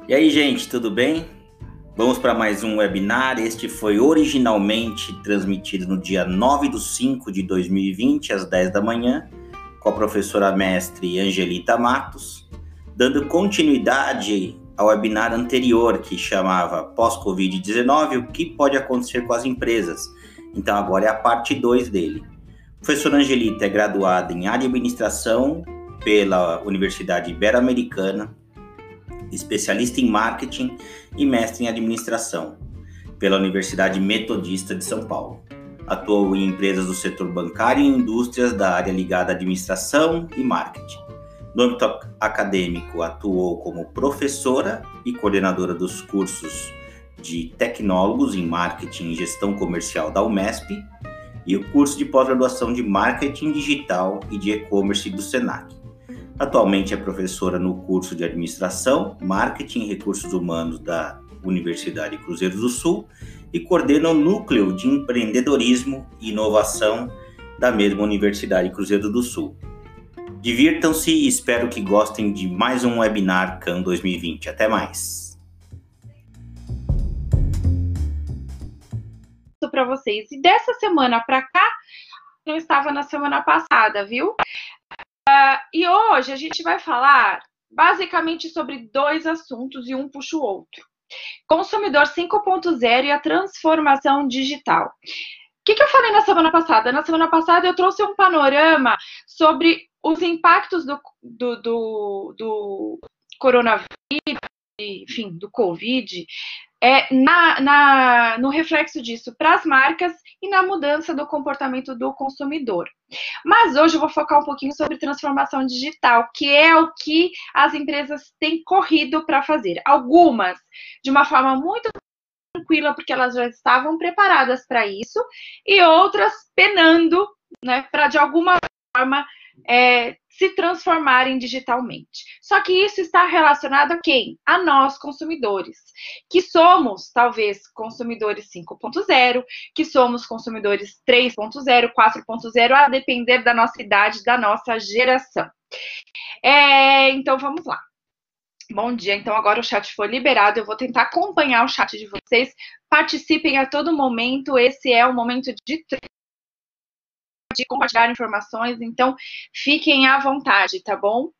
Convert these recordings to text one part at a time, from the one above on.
E aí, gente, tudo bem? Vamos para mais um webinar. Este foi originalmente transmitido no dia 9/5/2020, às 10 da manhã, com a professora mestre Angelita Matos, dando continuidade ao webinar anterior, que chamava Pós-Covid-19, o que pode acontecer com as empresas. Então, agora é a parte 2 dele. A professora Angelita é graduada em Administração pela Universidade Ibero-Americana, especialista em marketing e mestre em administração pela Universidade Metodista de São Paulo. Atuou em empresas do setor bancário e indústrias da área ligada à administração e marketing. No âmbito acadêmico, atuou como professora e coordenadora dos cursos de tecnólogos em marketing e gestão comercial da UMESP e o curso de pós-graduação de marketing digital e de e-commerce do Senac. Atualmente é professora no curso de Administração, Marketing e Recursos Humanos da Universidade Cruzeiro do Sul e coordena o Núcleo de Empreendedorismo e Inovação da mesma Universidade Cruzeiro do Sul. Divirtam-se e espero que gostem de mais um webinar CAN 2020. Até mais! Para vocês. E dessa semana para cá, eu estava na semana passada, viu? E hoje a gente vai falar basicamente sobre dois assuntos e um puxa o outro. Consumidor 5.0 e a transformação digital. O que eu falei na semana passada? Na semana passada eu trouxe um panorama sobre os impactos do coronavírus, enfim, do Covid, no reflexo disso para as marcas e na mudança do comportamento do consumidor. Mas hoje eu vou focar um pouquinho sobre transformação digital, que é o que as empresas têm corrido para fazer. Algumas de uma forma muito tranquila, porque elas já estavam preparadas para isso, e outras penando, né, para de alguma forma se transformarem digitalmente. Só que isso está relacionado a quem? A nós, consumidores, que somos, talvez, consumidores 5.0, que somos consumidores 3.0, 4.0, a depender da nossa idade, da nossa geração. Então, vamos lá. Bom dia, então agora o chat foi liberado, eu vou tentar acompanhar o chat de vocês, participem a todo momento, esse é o momento de compartilhar informações, então fiquem à vontade, tá bom?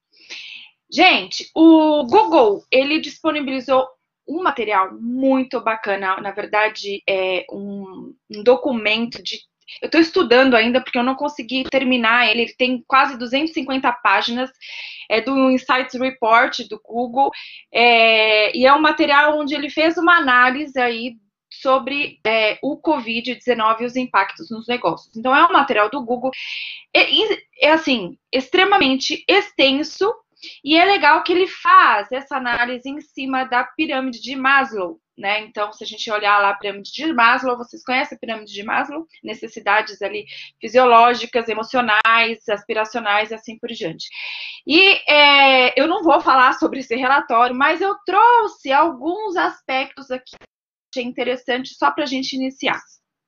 Gente, o Google, ele disponibilizou um material muito bacana, na verdade, é um documento de... Eu estou estudando ainda, porque eu não consegui terminar ele tem quase 250 páginas, é do Insights Report do Google, e é um material onde ele fez uma análise aí sobre o Covid-19 e os impactos nos negócios. Então, é um material do Google, assim, extremamente extenso, e é legal que ele faz essa análise em cima da pirâmide de Maslow, né? Então, se a gente olhar lá a pirâmide de Maslow, vocês conhecem a pirâmide de Maslow? Necessidades ali fisiológicas, emocionais, aspiracionais e assim por diante. E eu não vou falar sobre esse relatório, mas eu trouxe alguns aspectos aqui que é interessante só para a gente iniciar.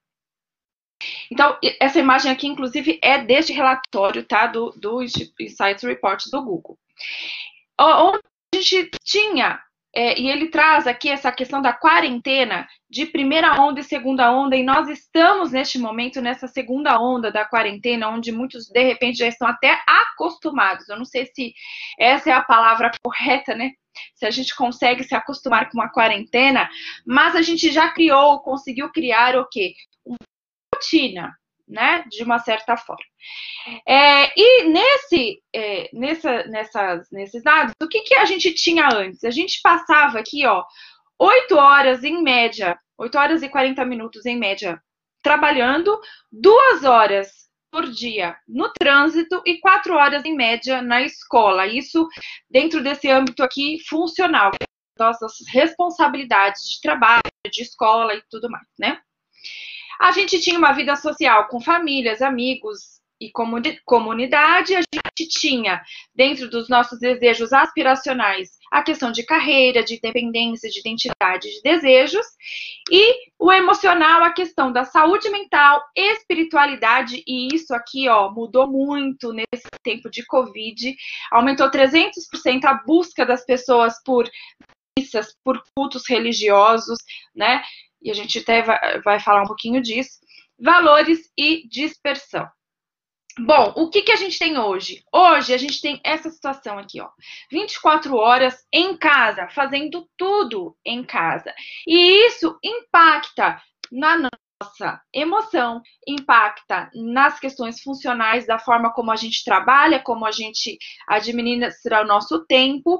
Então, essa imagem aqui, inclusive, é deste relatório, tá? Do Insights Report do Google. Onde a gente tinha, e ele traz aqui essa questão da quarentena, de primeira onda e segunda onda, e nós estamos, neste momento, nessa segunda onda da quarentena, onde muitos, de repente, já estão até acostumados. Eu não sei se essa é a palavra correta, né? Se a gente consegue se acostumar com uma quarentena, mas a gente já conseguiu criar o quê? Uma rotina, né? De uma certa forma. E nesses dados, o que a gente tinha antes? A gente passava aqui, ó, 8 horas em média, 8 horas e 40 minutos em média trabalhando, 2 horas por dia no trânsito e 4 horas em média na escola. Isso dentro desse âmbito aqui funcional, nossas responsabilidades de trabalho, de escola e tudo mais, né? A gente tinha uma vida social com famílias, amigos e comunidade. A gente tinha, dentro dos nossos desejos aspiracionais, a questão de carreira, de independência, de identidade, de desejos. E o emocional, a questão da saúde mental, espiritualidade. E isso aqui, ó, mudou muito nesse tempo de Covid. Aumentou 300% a busca das pessoas por missas, por cultos religiosos, né? E a gente até vai falar um pouquinho disso. Valores e dispersão. Bom, o que a gente tem hoje? Hoje a gente tem essa situação aqui, ó. 24 horas em casa, fazendo tudo em casa. E isso impacta na nossa emoção, impacta nas questões funcionais, da forma como a gente trabalha, como a gente administra o nosso tempo.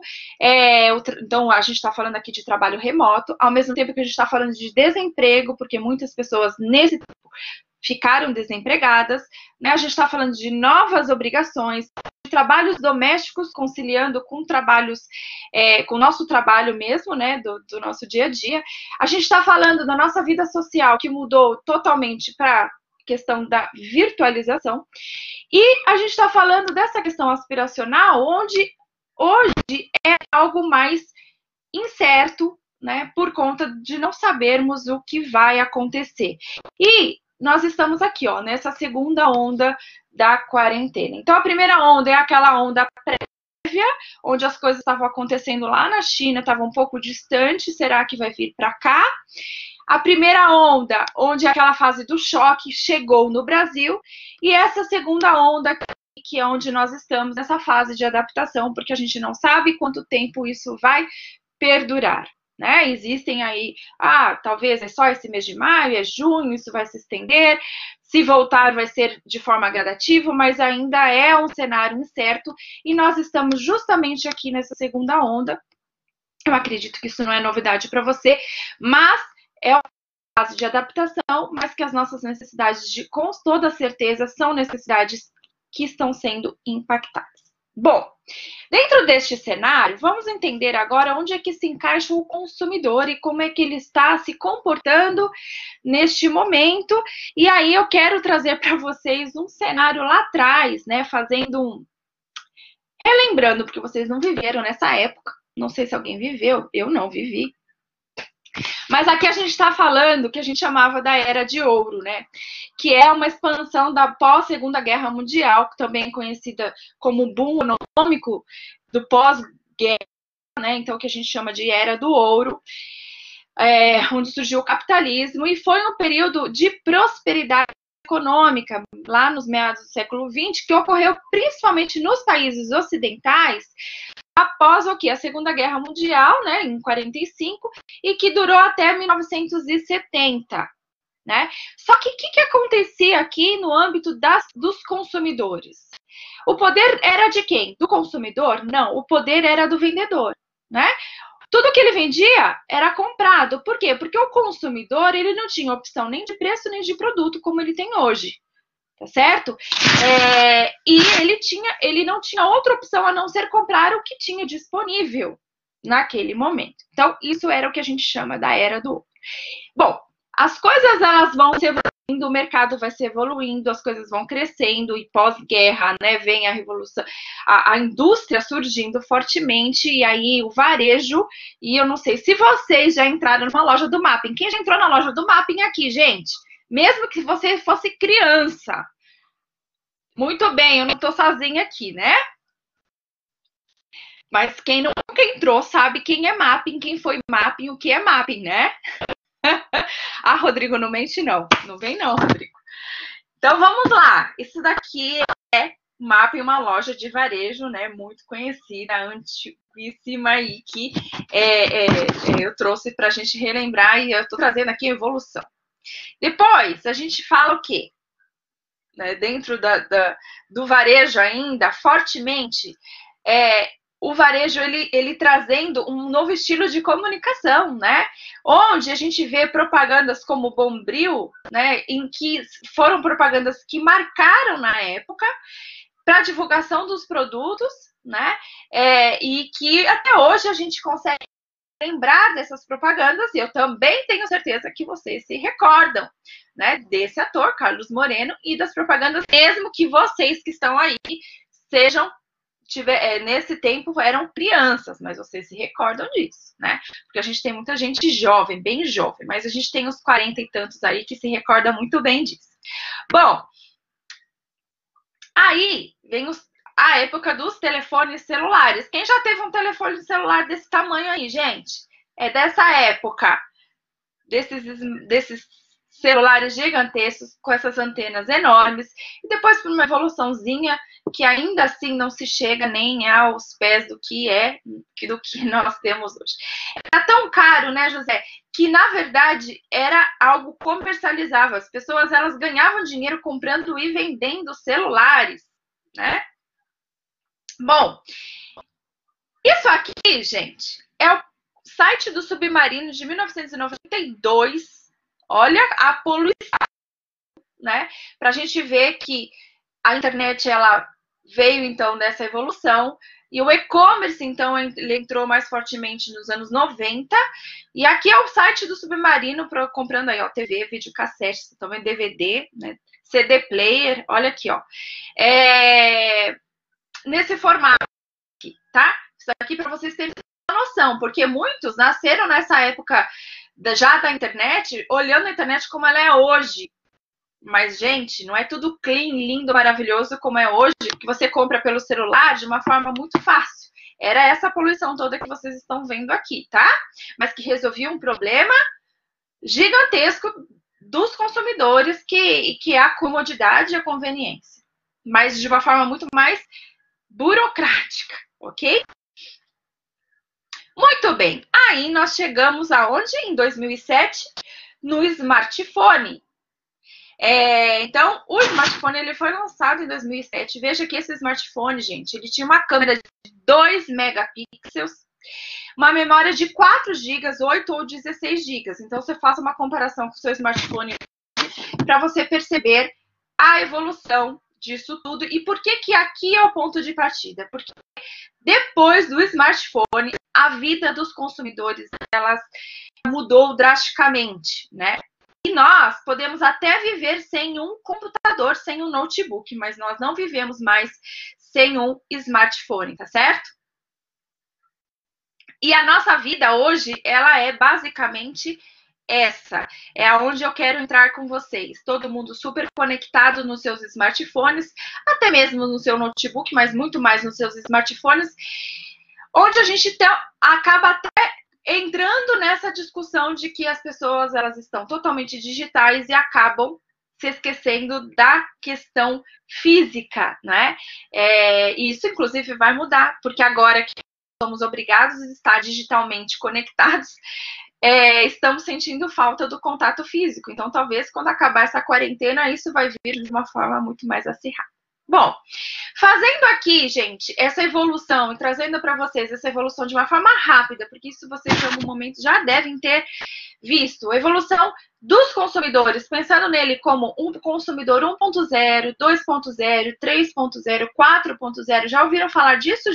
Então, a gente está falando aqui de trabalho remoto, ao mesmo tempo que a gente está falando de desemprego, porque muitas pessoas nesse tempo ficaram desempregadas, né? A gente está falando de novas obrigações, de trabalhos domésticos conciliando com trabalhos, com o nosso trabalho mesmo, né? Do nosso dia a dia. A gente está falando da nossa vida social, que mudou totalmente para a questão da virtualização. E a gente está falando dessa questão aspiracional, onde hoje é algo mais incerto, né? Por conta de não sabermos o que vai acontecer. E nós estamos aqui, ó, nessa segunda onda da quarentena. Então, a primeira onda é aquela onda prévia, onde as coisas estavam acontecendo lá na China, estavam um pouco distante, será que vai vir para cá? A primeira onda, onde aquela fase do choque chegou no Brasil, e essa segunda onda, que é onde nós estamos nessa fase de adaptação, porque a gente não sabe quanto tempo isso vai perdurar. Né? Existem aí, talvez é só esse mês de maio, é junho, isso vai se estender, se voltar vai ser de forma gradativa, mas ainda é um cenário incerto, e nós estamos justamente aqui nessa segunda onda. Eu acredito que isso não é novidade para você, mas é uma fase de adaptação, mas que as nossas necessidades, com toda certeza, são necessidades que estão sendo impactadas. Bom, dentro deste cenário, vamos entender agora onde é que se encaixa o consumidor e como é que ele está se comportando neste momento. E aí eu quero trazer para vocês um cenário lá atrás, né, relembrando, porque vocês não viveram nessa época. Não sei se alguém viveu, eu não vivi. Mas aqui a gente está falando que a gente chamava da Era de Ouro, né? Que é uma expansão da pós-Segunda Guerra Mundial, também conhecida como boom econômico do pós-guerra, né? Então, que a gente chama de Era do Ouro, onde surgiu o capitalismo, e foi um período de prosperidade econômica, lá nos meados do século XX, que ocorreu principalmente nos países ocidentais, após o quê? A Segunda Guerra Mundial, né, em 45, e que durou até 1970, né? Só que o que acontecia aqui no âmbito dos consumidores? O poder era de quem? Do consumidor? Não, o poder era do vendedor, né? Tudo que ele vendia era comprado. Por quê? Porque o consumidor, ele não tinha opção nem de preço nem de produto como ele tem hoje. Tá certo? E ele não tinha outra opção a não ser comprar o que tinha disponível naquele momento. Então, isso era o que a gente chama da Era do Ouro. Bom, as coisas elas vão se evoluindo, o mercado vai se evoluindo, as coisas vão crescendo, e pós-guerra, né, vem a revolução, a indústria surgindo fortemente, e aí o varejo, e eu não sei se vocês já entraram numa loja do Mapping. Quem já entrou na loja do Mapping aqui, gente? Mesmo que você fosse criança. Muito bem, eu não tô sozinha aqui, né? Mas quem nunca entrou sabe quem é Mapping, quem foi Mapping, o que é Mapping, né? Rodrigo, não mente não. Não vem não, Rodrigo. Então, vamos lá. Isso daqui é Mapping, uma loja de varejo, né? Muito conhecida, antiguíssima, e que eu trouxe pra gente relembrar, e eu tô trazendo aqui a evolução. Depois, a gente fala o quê? Dentro do varejo ainda, fortemente, o varejo, ele trazendo um novo estilo de comunicação, né? Onde a gente vê propagandas como Bombril, né? Em que foram propagandas que marcaram na época para divulgação dos produtos, né? E que até hoje a gente consegue lembrar dessas propagandas, e eu também tenho certeza que vocês se recordam, né, desse ator, Carlos Moreno, e das propagandas, mesmo que vocês que estão aí nesse tempo eram crianças, mas vocês se recordam disso, né? Porque a gente tem muita gente jovem, bem jovem, mas a gente tem uns 40 e tantos aí que se recorda muito bem disso. Bom, aí vem a época dos telefones celulares. Quem já teve um telefone celular desse tamanho aí, gente? É dessa época, desses celulares gigantescos com essas antenas enormes, e depois por uma evoluçãozinha que ainda assim não se chega nem aos pés do que nós temos hoje. Era tão caro, né, José, que na verdade era algo comercializável. As pessoas, elas ganhavam dinheiro comprando e vendendo celulares, né? Bom, isso aqui, gente, é o site do Submarino de 1992. Olha a poluição, né? Para a gente ver que a internet, ela veio, então, dessa evolução. E o e-commerce, então, ele entrou mais fortemente nos anos 90. E aqui é o site do Submarino, comprando aí, ó, TV, videocassete, também DVD, né? CD player, olha aqui, ó. Nesse formato aqui, tá? Isso aqui para vocês terem uma noção, porque muitos nasceram nessa época já da internet, olhando a internet como ela é hoje. Mas, gente, não é tudo clean, lindo, maravilhoso como é hoje, que você compra pelo celular de uma forma muito fácil. Era essa poluição toda que vocês estão vendo aqui, tá? Mas que resolvia um problema gigantesco dos consumidores, que é a comodidade e a conveniência. Mas de uma forma muito mais burocrática, ok? Muito bem. Aí nós chegamos aonde? Em 2007, no smartphone. Então, o smartphone, ele foi lançado em 2007. Veja que esse smartphone, gente, ele tinha uma câmera de 2 megapixels, uma memória de 4 GB, 8 ou 16 GB. Então, você faça uma comparação com o seu smartphone para você perceber a evolução disso tudo. E por que aqui é o ponto de partida? Porque depois do smartphone, a vida dos consumidores, ela mudou drasticamente, né? E nós podemos até viver sem um computador, sem um notebook, mas nós não vivemos mais sem um smartphone, tá certo? E a nossa vida hoje, ela é basicamente essa. É aonde eu quero entrar com vocês. Todo mundo super conectado nos seus smartphones, até mesmo no seu notebook, mas muito mais nos seus smartphones, onde a gente acaba até entrando nessa discussão de que as pessoas, elas estão totalmente digitais e acabam se esquecendo da questão física, né? Isso, inclusive, vai mudar, porque agora que somos obrigados a estar digitalmente conectados, estamos sentindo falta do contato físico. Então, talvez, quando acabar essa quarentena, isso vai vir de uma forma muito mais acirrada. Bom, fazendo aqui, gente, essa evolução e trazendo para vocês essa evolução de uma forma rápida, porque isso vocês em algum momento já devem ter visto. A evolução dos consumidores, pensando nele como um consumidor 1.0, 2.0, 3.0, 4.0. Já ouviram falar disso?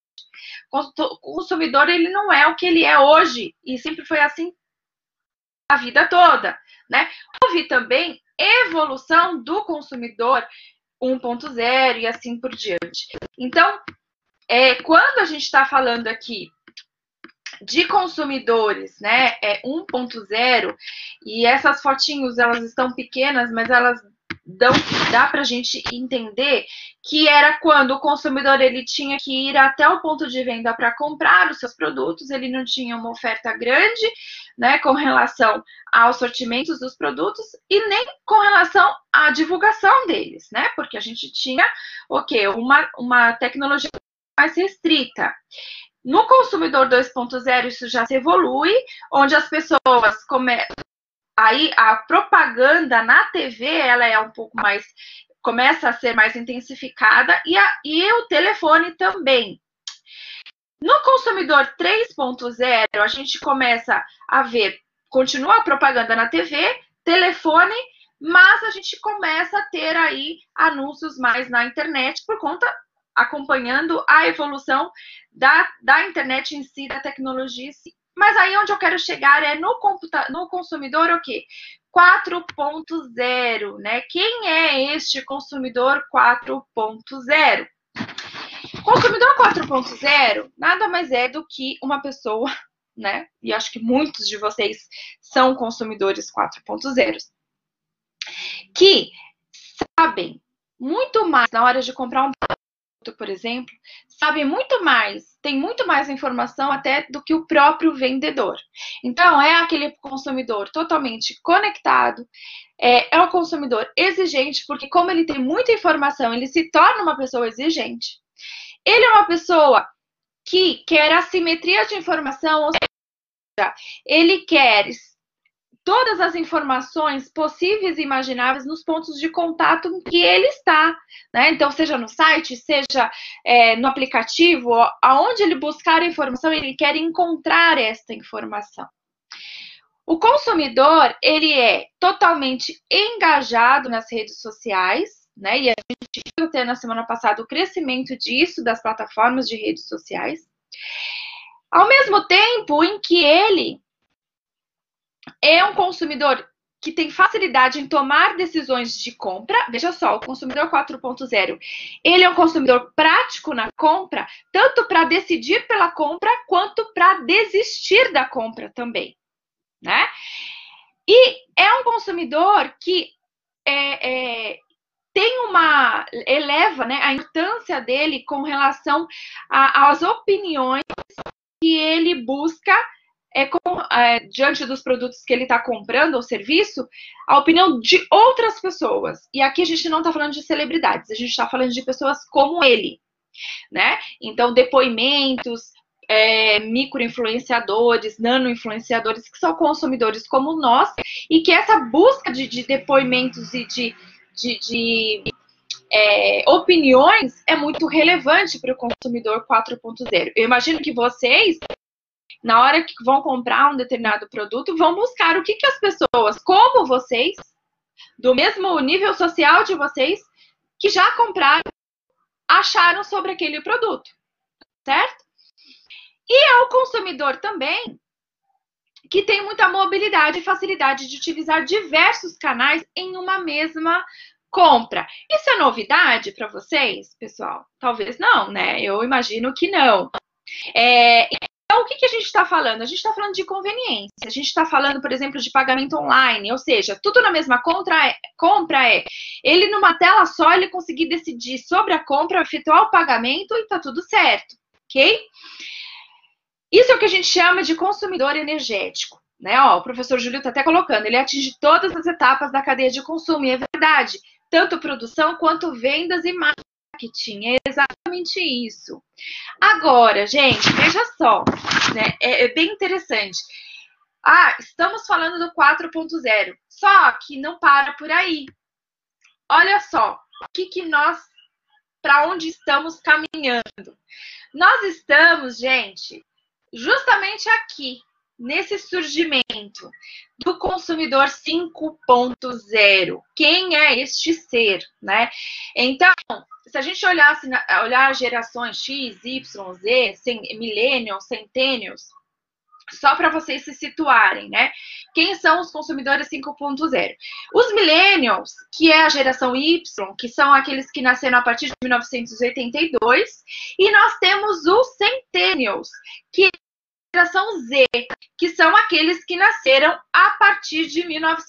O consumidor, ele não é o que ele é hoje, e sempre foi assim a vida toda, né? Houve também evolução do consumidor 1.0 e assim por diante. Então, quando a gente está falando aqui de consumidores, né, 1.0, e essas fotinhos, elas estão pequenas, mas elas dá para a gente entender que era quando o consumidor, ele tinha que ir até o ponto de venda para comprar os seus produtos, ele não tinha uma oferta grande, né, com relação aos sortimentos dos produtos e nem com relação à divulgação deles, né, porque a gente tinha o quê? Uma tecnologia mais restrita. No consumidor 2.0, isso já se evolui, onde as pessoas começam. Aí a propaganda na TV, ela é um pouco mais, começa a ser mais intensificada, e o telefone também. No consumidor 3.0, a gente começa a ver, continua a propaganda na TV, telefone, mas a gente começa a ter aí anúncios mais na internet, por conta, acompanhando a evolução da internet em si, da tecnologia em si. Mas aí onde eu quero chegar é no consumidor o quê? 4.0, né? Quem é este consumidor 4.0? Consumidor 4.0 nada mais é do que uma pessoa, né? E acho que muitos de vocês são consumidores 4.0, que sabem muito mais na hora de comprar um produto, por exemplo, sabe muito mais, tem muito mais informação até do que o próprio vendedor. Então, é aquele consumidor totalmente conectado, é um consumidor exigente, porque como ele tem muita informação, ele se torna uma pessoa exigente. Ele é uma pessoa que quer assimetria de informação, ou seja, ele quer todas as informações possíveis e imagináveis nos pontos de contato em que ele está, né? Então, seja no site, seja no aplicativo, aonde ele buscar a informação, ele quer encontrar esta informação. O consumidor, ele é totalmente engajado nas redes sociais, né? E a gente viu até na semana passada o crescimento disso, das plataformas de redes sociais. Ao mesmo tempo em que ele é um consumidor que tem facilidade em tomar decisões de compra. Veja só, o consumidor 4.0, ele é um consumidor prático na compra, tanto para decidir pela compra, quanto para desistir da compra também, né? E é um consumidor que eleva, né, a importância dele com relação às opiniões que ele busca diante dos produtos que ele está comprando ou serviço, a opinião de outras pessoas. E aqui a gente não está falando de celebridades, a gente está falando de pessoas como ele, né? Então, depoimentos, micro-influenciadores, nano-influenciadores, que são consumidores como nós, e que essa busca de depoimentos e de opiniões é muito relevante para o consumidor 4.0. Eu imagino que vocês, na hora que vão comprar um determinado produto, vão buscar o que as pessoas, como vocês, do mesmo nível social de vocês, que já compraram, acharam sobre aquele produto, certo? E é o consumidor também que tem muita mobilidade e facilidade de utilizar diversos canais em uma mesma compra. Isso é novidade para vocês, pessoal? Talvez não, né? Eu imagino que não. Então, o que a gente está falando? A gente está falando de conveniência. A gente está falando, por exemplo, de pagamento online, ou seja, tudo na mesma compra ele numa tela só, ele conseguir decidir sobre a compra, efetuar o pagamento e tá tudo certo, ok? Isso é o que a gente chama de consumidor energético, né? Ó, o professor Júlio está até colocando, ele atinge todas as etapas da cadeia de consumo, e é verdade, tanto produção quanto vendas e marketing, é exatamente isso. Agora, gente, veja só, né? É bem interessante. Estamos falando do 4.0, só que não para por aí. Olha só, para onde estamos caminhando? Nós estamos, gente, justamente aqui, nesse surgimento do consumidor 5.0. Quem é este ser, né? Então, se a gente olhar gerações X, Y, Z, millennials, centennials, só para vocês se situarem, né? Quem são os consumidores 5.0? Os millennials, que é a geração Y, que são aqueles que nasceram a partir de 1982, e nós temos os centennials, que é a geração Z, que são aqueles que nasceram a partir de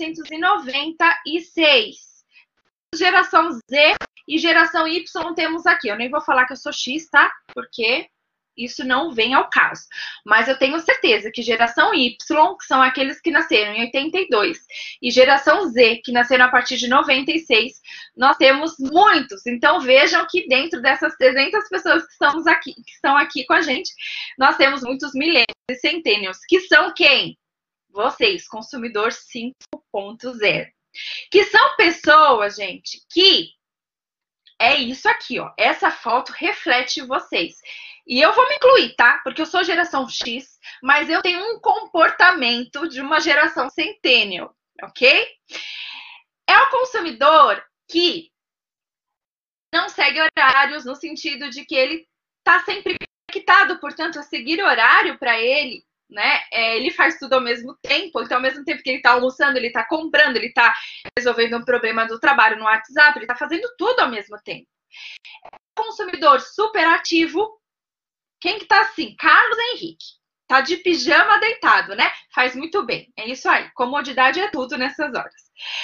1996. Geração Z e geração Y temos aqui. Eu nem vou falar que eu sou X, tá? Porque isso não vem ao caso. Mas eu tenho certeza que geração Y, que são aqueles que nasceram em 82, e geração Z, que nasceram a partir de 96, nós temos muitos. Então vejam que dentro dessas 300 pessoas que estão aqui com a gente, nós temos muitos millennials e centennials, que são quem? Vocês, consumidor 5.0. Que são pessoas, gente, que é isso aqui, ó. Essa foto reflete vocês. E eu vou me incluir, tá? Porque eu sou geração X, mas eu tenho um comportamento de uma geração centennial, ok? É o consumidor que não segue horários, no sentido de que ele tá sempre conectado, portanto, a seguir horário para ele, né? Ele faz tudo ao mesmo tempo, então ao mesmo tempo que ele tá almoçando, ele tá comprando, ele tá resolvendo um problema do trabalho no WhatsApp, ele tá fazendo tudo ao mesmo tempo. É um consumidor super ativo. Quem que tá assim? Carlos Henrique. Tá de pijama deitado, né? Faz muito bem. É isso aí. Comodidade é tudo nessas horas.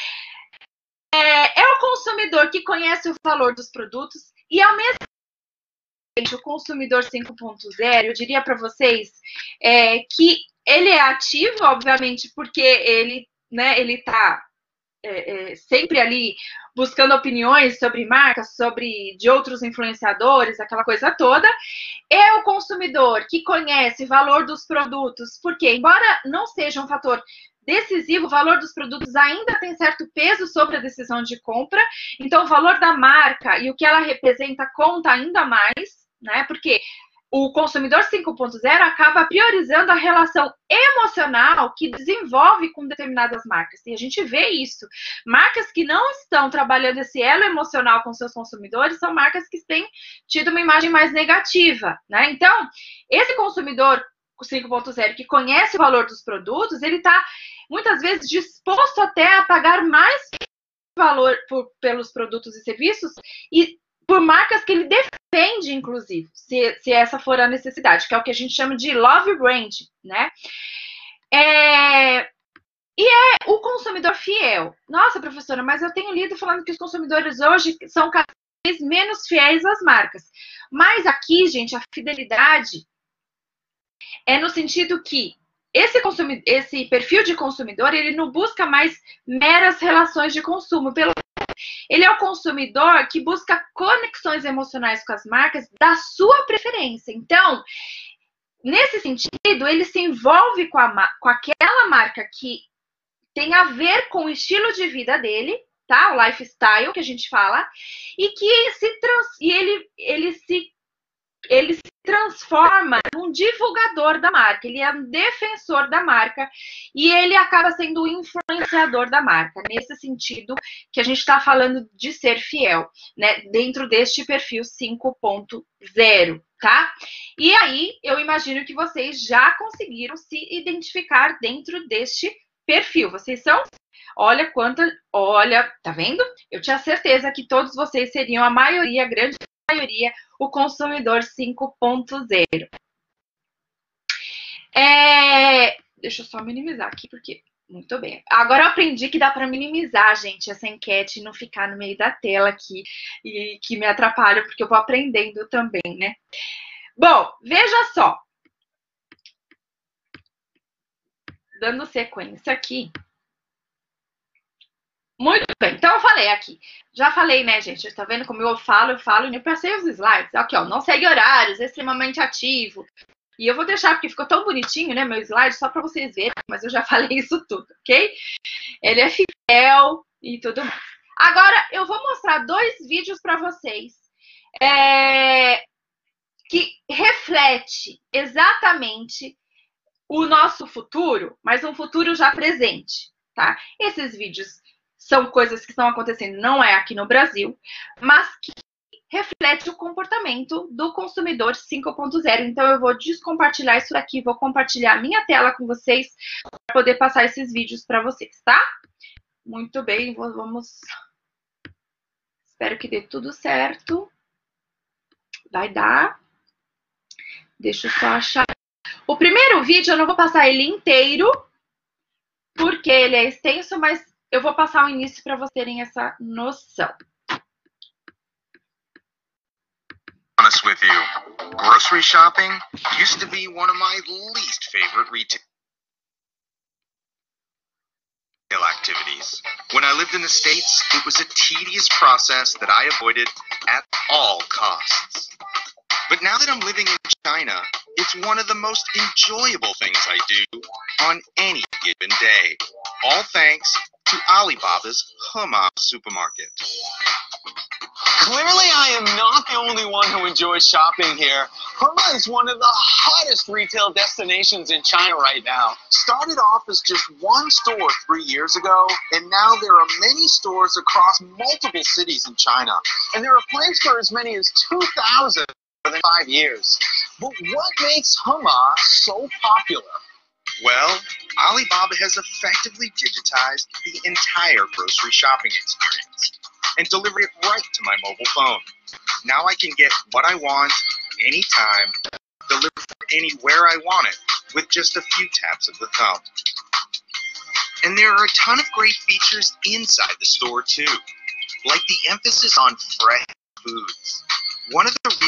É o consumidor que conhece o valor dos produtos e ao mesmo o consumidor 5.0, eu diria para vocês que ele é ativo, obviamente, porque ele, né, ele está sempre ali buscando opiniões sobre marcas, de outros influenciadores, aquela coisa toda. É o consumidor que conhece o valor dos produtos, porque, embora não seja um fator decisivo, o valor dos produtos ainda tem certo peso sobre a decisão de compra, então o valor da marca e o que ela representa conta ainda mais, né? Porque o consumidor 5.0 acaba priorizando a relação emocional que desenvolve com determinadas marcas. E a gente vê isso. Marcas que não estão trabalhando esse elo emocional com seus consumidores são marcas que têm tido uma imagem mais negativa, né? Então, esse consumidor 5.0 que conhece o valor dos produtos, ele está muitas vezes disposto até a pagar mais valor pelos produtos e serviços e por marcas que ele defende, inclusive, se essa for a necessidade, que é o que a gente chama de love brand, né? E é o consumidor fiel. Nossa, professora, mas eu tenho lido falando que os consumidores hoje são cada vez menos fiéis às marcas. Mas aqui, gente, a fidelidade é no sentido que esse perfil de consumidor, ele não busca mais meras relações de consumo. Ele é o consumidor que busca conexões emocionais com as marcas da sua preferência. Então, nesse sentido, ele se envolve com aquela marca que tem a ver com o estilo de vida dele, tá? O lifestyle que a gente fala, e que ele se transforma num divulgador da marca, ele é um defensor da marca e ele acaba sendo o influenciador da marca, nesse sentido que a gente está falando de ser fiel, né, dentro deste perfil 5.0, tá? E aí, eu imagino que vocês já conseguiram se identificar dentro deste perfil. Vocês são... Olha, tá vendo? Eu tinha certeza que todos vocês seriam a maioria, a grande maioria, o consumidor 5.0. Deixa eu só minimizar aqui, porque... Muito bem. Agora eu aprendi que dá para minimizar, gente, essa enquete e não ficar no meio da tela aqui e que me atrapalha, porque eu vou aprendendo também, né? Bom, veja só. Dando sequência aqui. Muito bem, então eu falei aqui. Já falei, né, gente? Tá vendo como eu falo e não passei os slides. Aqui, ó, não segue horários, extremamente ativo. E eu vou deixar, porque ficou tão bonitinho, né, meu slide, só para vocês verem, mas eu já falei isso tudo, ok? Ele é fiel e tudo mais. Agora, eu vou mostrar 2 vídeos para vocês que reflete exatamente o nosso futuro, mas um futuro já presente, tá? Esses vídeos são coisas que estão acontecendo, não é aqui no Brasil, mas que reflete o comportamento do consumidor 5.0. Então, eu vou descompartilhar isso daqui, vou compartilhar a minha tela com vocês para poder passar esses vídeos para vocês, tá? Muito bem, vamos... Espero que dê tudo certo. Vai dar. Deixa eu só achar. O primeiro vídeo, eu não vou passar ele inteiro, porque ele é extenso, mas eu vou passar o início para vocês terem essa noção. Honest with you, grocery shopping used to be one of my least favorite retail activities. When I lived in the States, it was a tedious process that I avoided at all costs. But now that I'm living in China, it's one of the most enjoyable things I do on any given day. All thanks to Alibaba's Hema supermarket. Clearly, I am not the only one who enjoys shopping here. Hema is one of the hottest retail destinations in China right now. Started off as just one store 3 years ago, and now there are many stores across multiple cities in China. And there are plans for as many as 2,000 within 5 years. But what makes Hema so popular? Well, Alibaba has effectively digitized the entire grocery shopping experience and delivered it right to my mobile phone. Now I can get what I want, anytime, delivered anywhere I want it, with just a few taps of the thumb. And there are a ton of great features inside the store too, like the emphasis on fresh foods. One of the reasons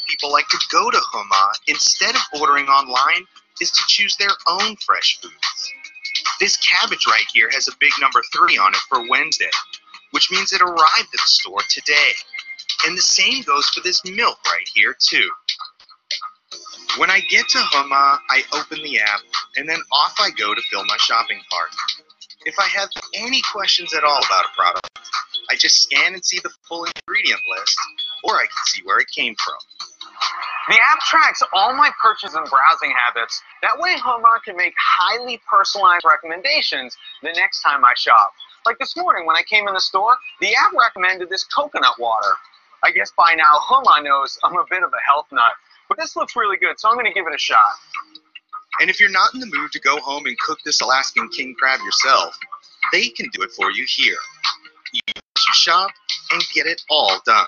people like to go to Huma instead of ordering online is to choose their own fresh foods. This cabbage right here has a big number 3 on it for Wednesday, which means it arrived at the store today. And the same goes for this milk right here too. When I get to Huma, I open the app and then off I go to fill my shopping cart. If I have any questions at all about a product, I just scan and see the full ingredient list, or I can see where it came from. The app tracks all my purchase and browsing habits. That way Huma can make highly personalized recommendations the next time I shop. Like this morning when I came in the store, the app recommended this coconut water. I guess by now Huma knows I'm a bit of a health nut, but this looks really good, so I'm going to give it a shot. And if you're not in the mood to go home and cook this Alaskan king crab yourself, they can do it for you here. You shop and get it all done.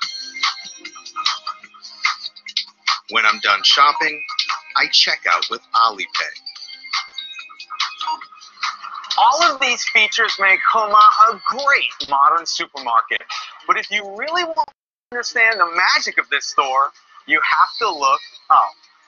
When I'm done shopping, I check out with Alipay. All of these features make Huma a great modern supermarket. But if you really want to understand the magic of this store, you have to look up.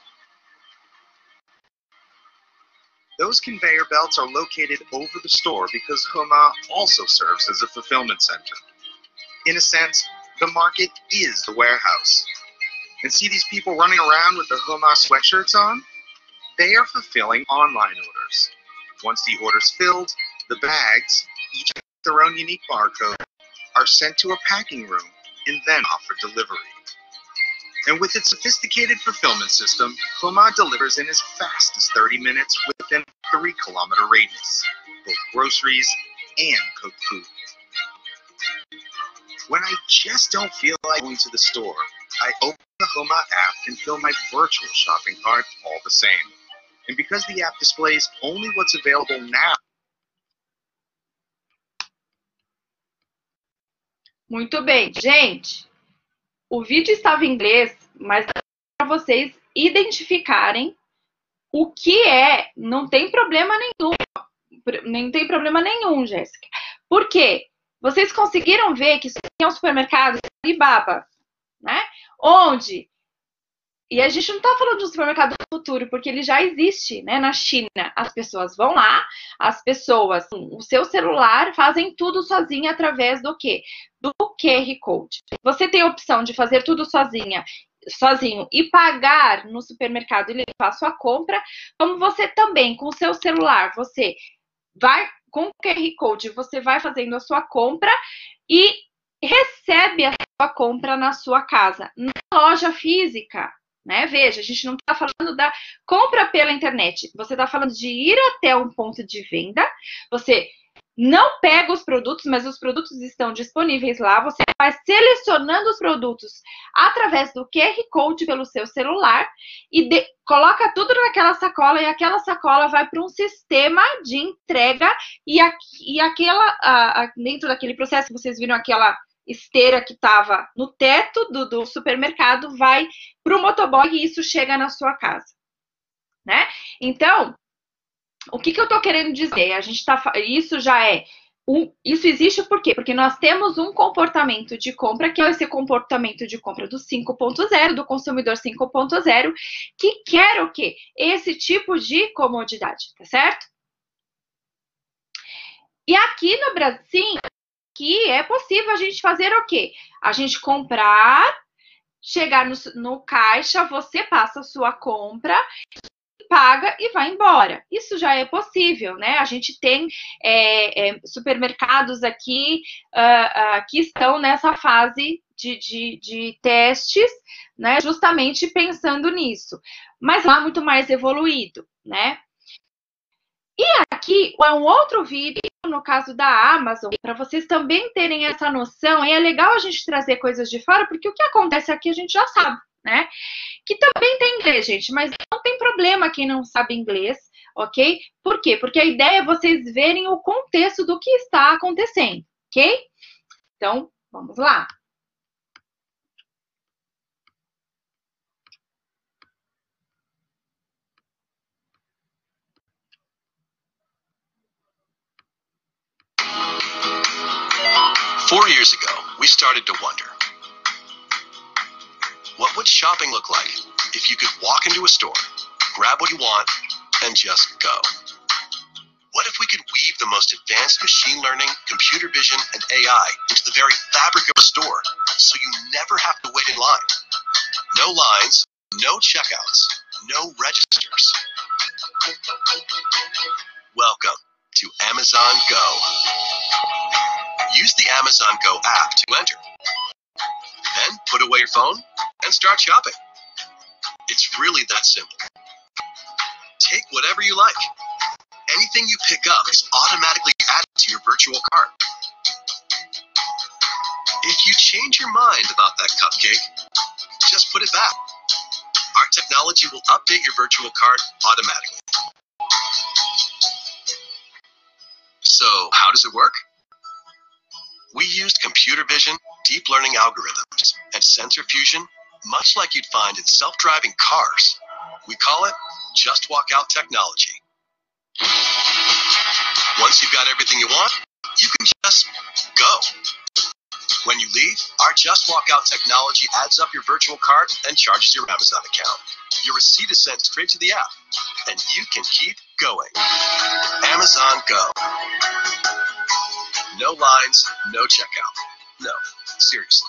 Those conveyor belts are located over the store because Huma also serves as a fulfillment center. In a sense, the market is the warehouse. And see these people running around with the Huma sweatshirts on? They are fulfilling online orders. Once the order's filled, the bags, each with their own unique barcode, are sent to a packing room and then off for delivery. And with its sophisticated fulfillment system, Huma delivers in as fast as 30 minutes within a 3-kilometer radius, both groceries and cooked food. When I just don't feel like going to the store, I open the Huma app and fill my virtual shopping cart all the same. And because the app displays only what's available now. Muito bem, gente. O vídeo estava em inglês, mas para vocês identificarem o que é, não tem problema nenhum, Jéssica. Por quê? Vocês conseguiram ver que isso é um supermercado Alibaba, né? Onde, e a gente não está falando de um supermercado do futuro, porque ele já existe, né, na China. As pessoas vão lá, as pessoas, o seu celular, fazem tudo sozinha através do quê? Do QR Code. Você tem a opção de fazer tudo sozinho e pagar no supermercado e levar a sua compra, como você também, com o seu celular, você vai, com o QR Code, você vai fazendo a sua compra e recebe a sua compra na sua casa, na loja física, né? Veja, a gente não está falando da compra pela internet, você está falando de ir até um ponto de venda, você não pega os produtos, mas os produtos estão disponíveis lá, você vai selecionando os produtos através do QR Code pelo seu celular e coloca tudo naquela sacola e aquela sacola vai para um sistema de entrega e dentro daquele processo, vocês viram aquela esteira que estava no teto do supermercado, vai para o motoboy e isso chega na sua casa, né? Então, o que eu estou querendo dizer? A gente isso já é isso existe por quê? Porque nós temos um comportamento de compra, que é esse comportamento de compra do 5.0, do consumidor 5.0, que quer o quê? Esse tipo de comodidade, tá certo? E aqui no Brasil, que é possível a gente fazer o quê? A gente comprar, chegar no caixa, você passa a sua compra, paga e vai embora. Isso já é possível, né? A gente tem supermercados aqui que estão nessa fase de testes, né? Justamente pensando nisso. Mas lá muito mais evoluído, né? E aqui é um outro vídeo, no caso da Amazon, para vocês também terem essa noção. E é legal a gente trazer coisas de fora, porque o que acontece aqui a gente já sabe, né? Que também tem inglês, gente, mas não tem problema quem não sabe inglês, ok? Por quê? Porque a ideia é vocês verem o contexto do que está acontecendo, ok? Então, vamos lá. Four years ago, we started to wonder, What would shopping look like if you could walk into a store, grab what you want, and just go? What if we could weave the most advanced machine learning, computer vision, and AI into the very fabric of a store, so you never have to wait in line? No lines, no checkouts, no registers. Welcome to Amazon Go. Use the Amazon Go app to enter. Then put away your phone and start shopping. It's really that simple. Take whatever you like. Anything you pick up is automatically added to your virtual cart. If you change your mind about that cupcake, just put it back. Our technology will update your virtual cart automatically. So, how does it work? We used computer vision, deep learning algorithms, and sensor fusion, much like you'd find in self-driving cars. We call it Just Walk Out technology. Once you've got everything you want, you can just go. When you leave, our Just Walk Out technology adds up your virtual cart and charges your Amazon account. Your receipt is sent straight to the app, and you can keep going. Amazon Go. No lines, no checkout. No, seriously.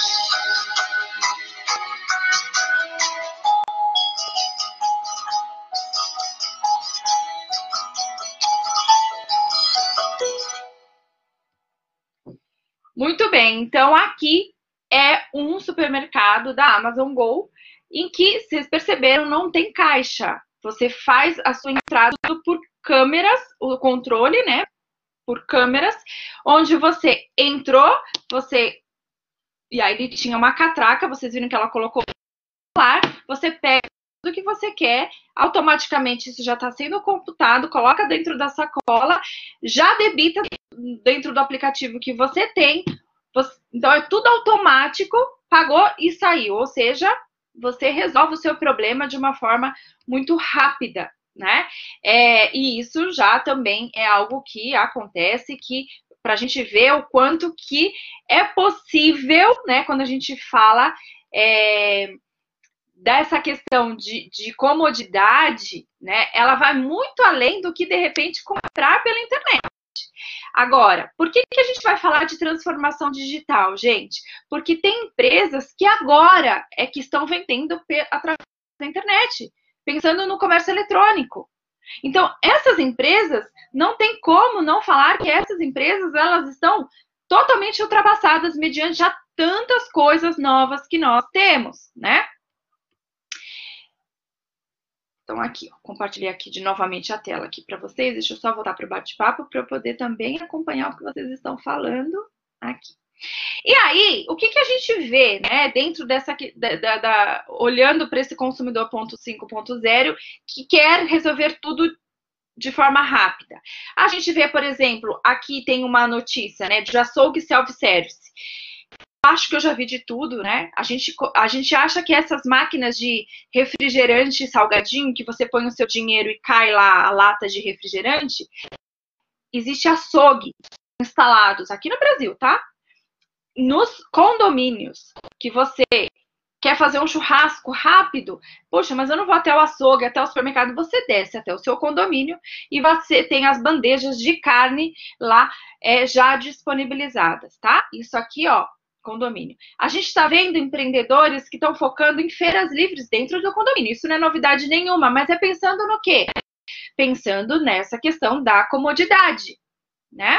Muito bem, então aqui é um supermercado da Amazon Go, em que, vocês perceberam, não tem caixa. Você faz a sua entrada por câmeras, o controle, né? Por câmeras, onde você entrou, e aí ele tinha uma catraca, vocês viram que ela colocou o celular, você pega tudo que você quer, automaticamente isso já está sendo computado, coloca dentro da sacola, já debita dentro do aplicativo que você tem, então é tudo automático, pagou e saiu, ou seja, você resolve o seu problema de uma forma muito rápida, né? E isso já também é algo que acontece, que para a gente ver o quanto que é possível, né, quando a gente fala dessa questão de comodidade, né, ela vai muito além do que, de repente, comprar pela internet. Agora, por que a gente vai falar de transformação digital, gente? Porque tem empresas que agora é que estão vendendo através da internet, pensando no comércio eletrônico. Então, essas empresas, não tem como não falar que essas empresas, elas estão totalmente ultrapassadas mediante já tantas coisas novas que nós temos, né? Então, aqui, ó, compartilhei aqui novamente a tela aqui para vocês. Deixa eu só voltar para o bate-papo para eu poder também acompanhar o que vocês estão falando aqui. E aí, o que a gente vê, né, dentro dessa, olhando para esse consumidor 5.0, que quer resolver tudo de forma rápida? A gente vê, por exemplo, aqui tem uma notícia, né, de açougue self-service. Acho que eu já vi de tudo, né? A gente acha que essas máquinas de refrigerante salgadinho, que você põe o seu dinheiro e cai lá a lata de refrigerante, existe açougue instalados aqui no Brasil, tá? Nos condomínios, que você quer fazer um churrasco rápido, poxa, mas eu não vou até o açougue, até o supermercado, você desce até o seu condomínio e você tem as bandejas de carne lá já disponibilizadas, tá? Isso aqui, ó, condomínio. A gente está vendo empreendedores que estão focando em feiras livres dentro do condomínio. Isso não é novidade nenhuma, mas é pensando no quê? Pensando nessa questão da comodidade, né?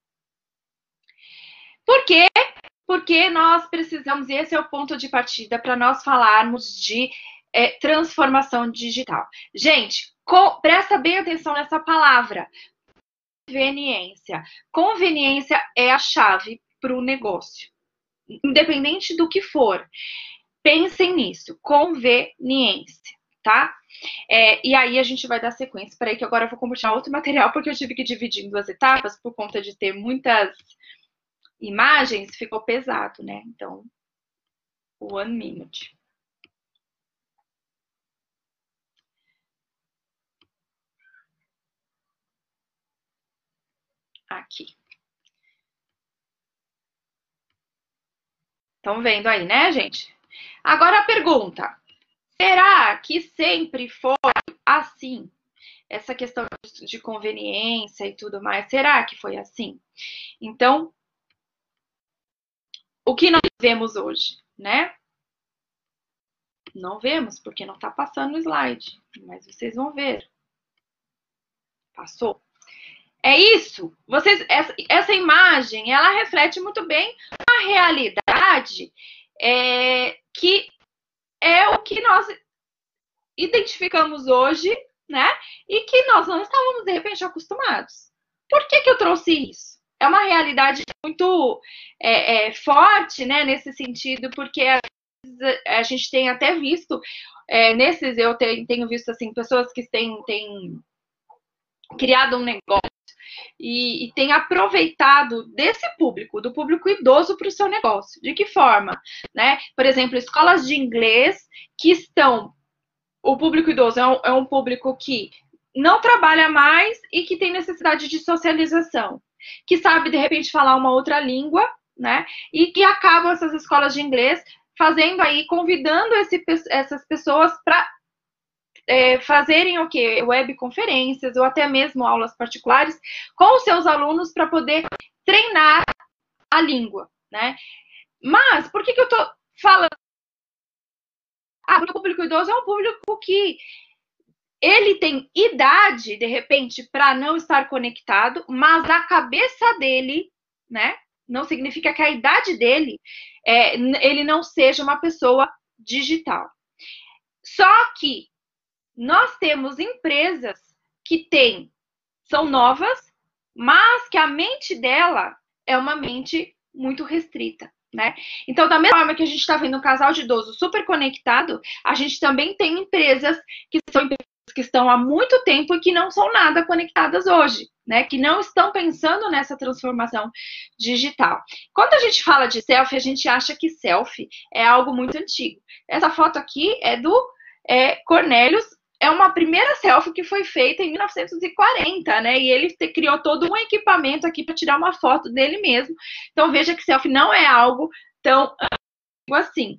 Por quê? Porque nós precisamos, e esse é o ponto de partida para nós falarmos de transformação digital. Gente, presta bem atenção nessa palavra. Conveniência. Conveniência é a chave para o negócio. Independente do que for, pensem nisso, conveniência, tá? E aí a gente vai dar sequência. Espera aí que agora eu vou compartilhar outro material, porque eu tive que dividir em 2 etapas, por conta de ter muitas imagens, ficou pesado, né? Então, 1 minute. Aqui. Estão vendo aí, né, gente? Agora a pergunta, será que sempre foi assim? Essa questão de conveniência e tudo mais, será que foi assim? Então, o que nós vemos hoje, né? Não vemos, porque não está passando o slide, mas vocês vão ver. Passou. É isso. Essa imagem, ela reflete muito bem a realidade que é o que nós identificamos hoje, né? E que nós não estávamos, de repente, acostumados. Por que eu trouxe isso? É uma realidade muito forte, né, nesse sentido, porque a gente tem até visto, eu tenho visto, assim, pessoas que têm criado um negócio e tem aproveitado desse público, do público idoso para o seu negócio. De que forma? Né? Por exemplo, escolas de inglês que estão... O público idoso é um público que não trabalha mais e que tem necessidade de socialização, que sabe, de repente, falar uma outra língua, né? E que acabam essas escolas de inglês fazendo aí, convidando essas pessoas para fazerem o quê? Webconferências ou até mesmo aulas particulares com os seus alunos para poder treinar a língua, né? Mas, por que eu tô falando? O público idoso é um público que ele tem idade, de repente, para não estar conectado, mas a cabeça dele, né? Não significa que a idade dele, ele não seja uma pessoa digital. Só que nós temos empresas que são novas, mas que a mente dela é uma mente muito restrita, né? Então, da mesma forma que a gente está vendo um casal de idoso super conectado, a gente também tem empresas que estão há muito tempo e que não são nada conectadas hoje, né? Que não estão pensando nessa transformação digital. Quando a gente fala de selfie, a gente acha que selfie é algo muito antigo. Essa foto aqui é do Cornelius. É uma primeira selfie que foi feita em 1940, né? E ele criou todo um equipamento aqui para tirar uma foto dele mesmo. Então, veja que selfie não é algo tão antigo assim.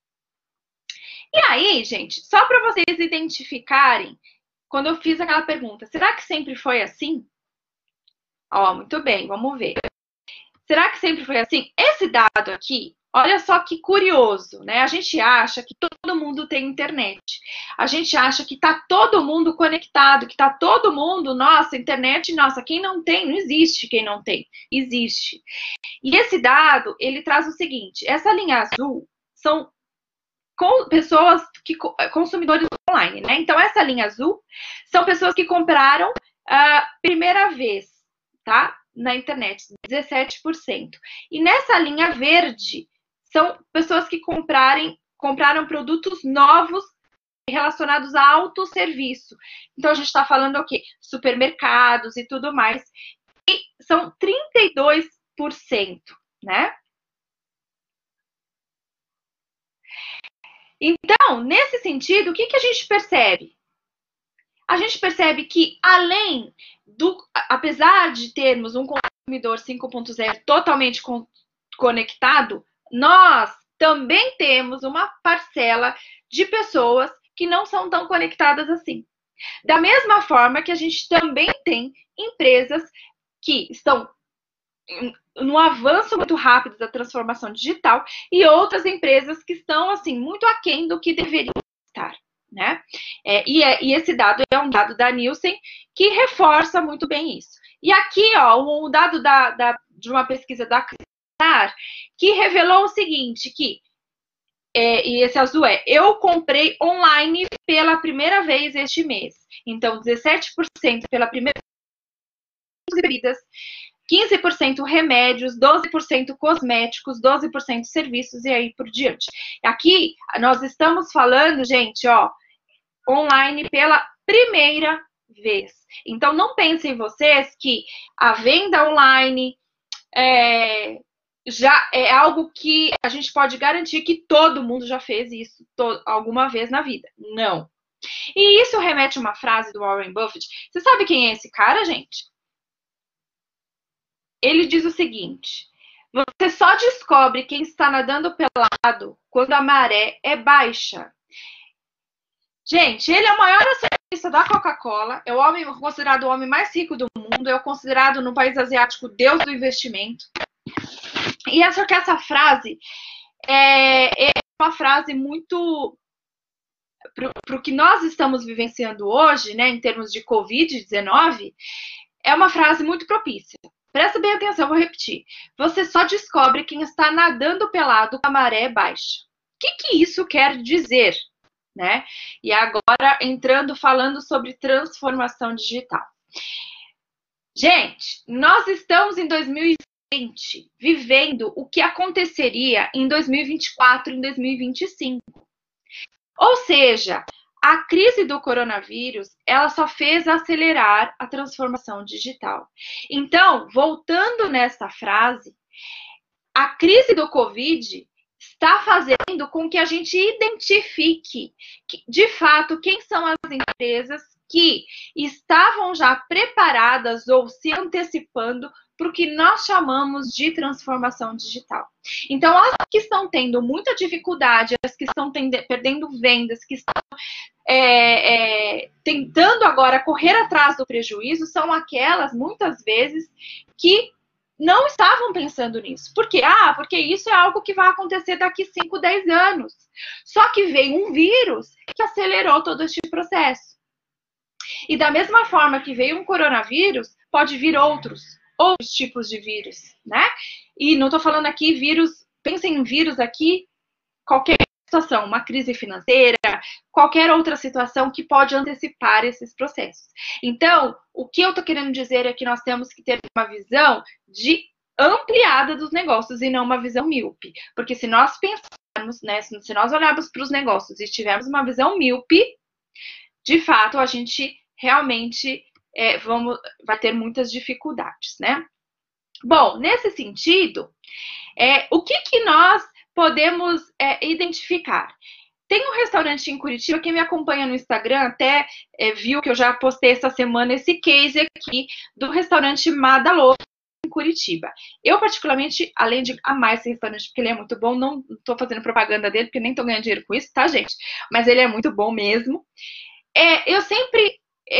E aí, gente, só para vocês identificarem, quando eu fiz aquela pergunta, será que sempre foi assim? Ó, muito bem, vamos ver. Será que sempre foi assim? Esse dado aqui, olha só que curioso, né? A gente acha que todo mundo tem internet. A gente acha que tá todo mundo conectado, que tá todo mundo, nossa, internet, nossa, quem não tem, não existe quem não tem. Existe. E esse dado, ele traz o seguinte, essa linha azul são pessoas, consumidores online, né? Então, essa linha azul são pessoas que compraram a primeira vez, tá? Na internet, 17%. E nessa linha verde, são pessoas que compraram produtos novos relacionados a autosserviço. Então, a gente está falando o quê? Supermercados e tudo mais. E são 32%, né? Então, nesse sentido, o que a gente percebe? A gente percebe que, apesar de termos um consumidor 5.0 totalmente conectado, nós também temos uma parcela de pessoas que não são tão conectadas assim. Da mesma forma que a gente também tem empresas que estão no avanço muito rápido da transformação digital e outras empresas que estão, assim, muito aquém do que deveriam estar, né? E esse dado é um dado da Nielsen que reforça muito bem isso. E aqui, ó, um dado de uma pesquisa da Kantar que revelou o seguinte, e esse azul eu comprei online pela primeira vez este mês. Então, 17% pela primeira vez bebidas, 15% remédios, 12% cosméticos, 12% serviços e aí por diante. Aqui, nós estamos falando, gente, ó, online pela primeira vez. Então, não pensem vocês que a venda online já é algo que a gente pode garantir que todo mundo já fez isso alguma vez na vida. Não. E isso remete a uma frase do Warren Buffett. Você sabe quem é esse cara, gente? Ele diz o seguinte, Você só descobre quem está nadando pelado quando a maré é baixa. Gente, ele é o maior acionista da Coca-Cola, é o homem considerado o homem mais rico do mundo, é considerado no país asiático o deus do investimento. E acho que essa frase é uma frase muito para o que nós estamos vivenciando hoje, né, em termos de Covid-19, é uma frase muito propícia. Presta bem atenção, eu vou repetir. Você só descobre quem está nadando pelado com a maré baixa. O que isso quer dizer? Né? E agora, falando sobre transformação digital. Gente, nós estamos em 2020, vivendo o que aconteceria em 2024, em 2025. Ou seja, a crise do coronavírus, ela só fez acelerar a transformação digital. Então, voltando nessa frase, a crise do Covid está fazendo com que a gente identifique, de fato, quem são as empresas que estavam já preparadas ou se antecipando para o que nós chamamos de transformação digital. Então, as que estão tendo muita dificuldade, as que estão perdendo vendas, que estão tentando agora correr atrás do prejuízo, são aquelas, muitas vezes, que não estavam pensando nisso. Por quê? Porque isso é algo que vai acontecer daqui 5, 10 anos. Só que veio um vírus que acelerou todo este processo. E da mesma forma que veio um coronavírus, pode vir outros tipos de vírus, né? E não estou falando aqui vírus, pensem em vírus aqui, qualquer situação, uma crise financeira, qualquer outra situação que pode antecipar esses processos. Então, o que eu estou querendo dizer é que nós temos que ter uma visão ampliada dos negócios e não uma visão míope. Porque se nós pensarmos, né, se nós olharmos para os negócios e tivermos uma visão míope, de fato, a gente realmente vai ter muitas dificuldades, né? Bom, nesse sentido, o que nós podemos identificar? Tem um restaurante em Curitiba, quem me acompanha no Instagram até viu que eu já postei essa semana esse case aqui do restaurante Madaloso em Curitiba. Eu, particularmente, além de amar esse restaurante, porque ele é muito bom, não estou fazendo propaganda dele, porque nem estou ganhando dinheiro com isso, tá, gente? Mas ele é muito bom mesmo. Eu sempre,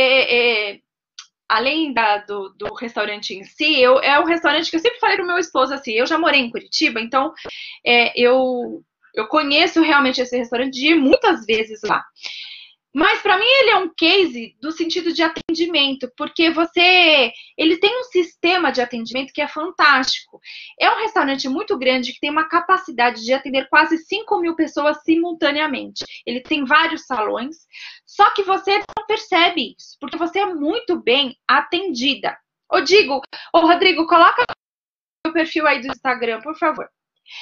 além do restaurante em si, é um restaurante que eu sempre falei pro meu esposo assim, eu já morei em Curitiba, então eu conheço realmente esse restaurante de ir muitas vezes lá. Mas para mim ele é um case do sentido de atendimento, porque ele tem um sistema de atendimento que é fantástico. É um restaurante muito grande que tem uma capacidade de atender quase 5.000 pessoas simultaneamente. Ele tem vários salões, só que você não percebe isso, porque você é muito bem atendida. Rodrigo, coloca o perfil aí do Instagram, por favor.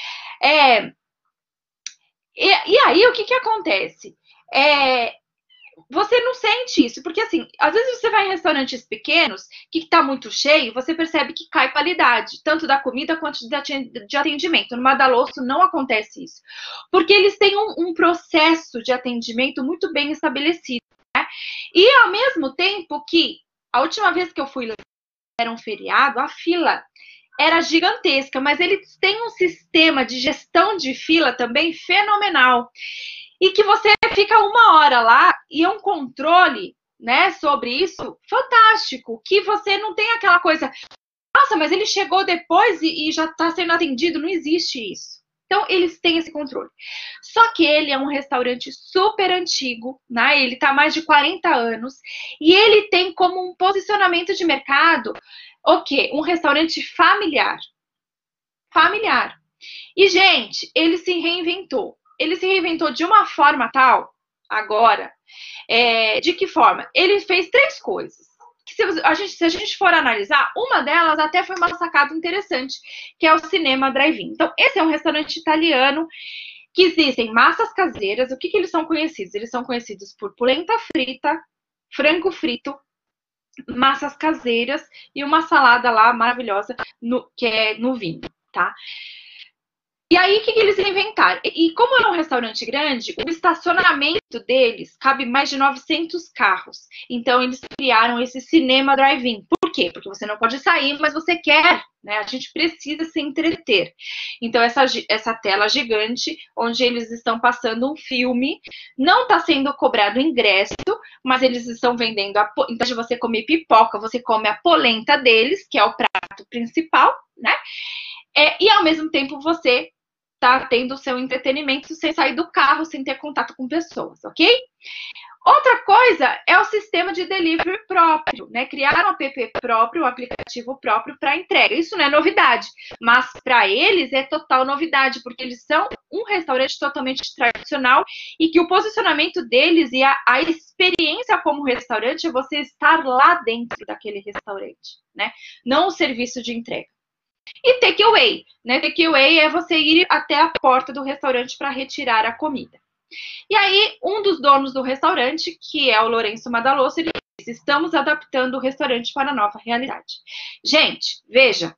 E aí, o que acontece? Você não sente isso, porque assim, às vezes você vai em restaurantes pequenos, que está muito cheio, você percebe que cai qualidade, tanto da comida quanto de atendimento. No Madaloso não acontece isso, porque eles têm um processo de atendimento muito bem estabelecido, né? E ao mesmo tempo que, a última vez que eu fui lá, era um feriado, a fila era gigantesca, mas eles têm um sistema de gestão de fila também fenomenal. E que você fica 1 hora lá e é um controle, né, sobre isso fantástico, que você não tem aquela coisa, nossa, mas ele chegou depois e já está sendo atendido, não existe isso. Então, eles têm esse controle. Só que ele é um restaurante super antigo, né, ele está há mais de 40 anos, e ele tem como um posicionamento de mercado, um restaurante familiar. Familiar. E, gente, ele se reinventou. Ele se reinventou de uma forma tal, agora, de que forma? Ele fez 3 coisas. Que se a gente for analisar, uma delas até foi uma sacada interessante, que é o Cinema Drive-In. Então, esse é um restaurante italiano que existem massas caseiras. O que eles são conhecidos? Eles são conhecidos por polenta frita, frango frito, massas caseiras e uma salada lá maravilhosa, que é no vinho, tá? E aí, o que eles inventaram? E como é um restaurante grande, o estacionamento deles cabe mais de 900 carros. Então, eles criaram esse Cinema Drive-In. Por quê? Porque você não pode sair, mas você quer, né? A gente precisa se entreter. Então, essa tela gigante, onde eles estão passando um filme, não está sendo cobrado ingresso, mas eles estão vendendo, em vez de você comer pipoca, você come a polenta deles, que é o prato principal, né? E ao mesmo tempo você tá tendo o seu entretenimento sem sair do carro, sem ter contato com pessoas, ok? Outra coisa é o sistema de delivery próprio, né? Criar um app próprio, um aplicativo próprio para entrega. Isso não é novidade, mas para eles é total novidade, porque eles são um restaurante totalmente tradicional e que o posicionamento deles e a experiência como restaurante é você estar lá dentro daquele restaurante, né? Não o serviço de entrega. E takeaway, né? Takeaway é você ir até a porta do restaurante para retirar a comida. E aí, um dos donos do restaurante, que é o Lourenço Madaloso, ele disse: estamos adaptando o restaurante para a nova realidade. Gente, veja,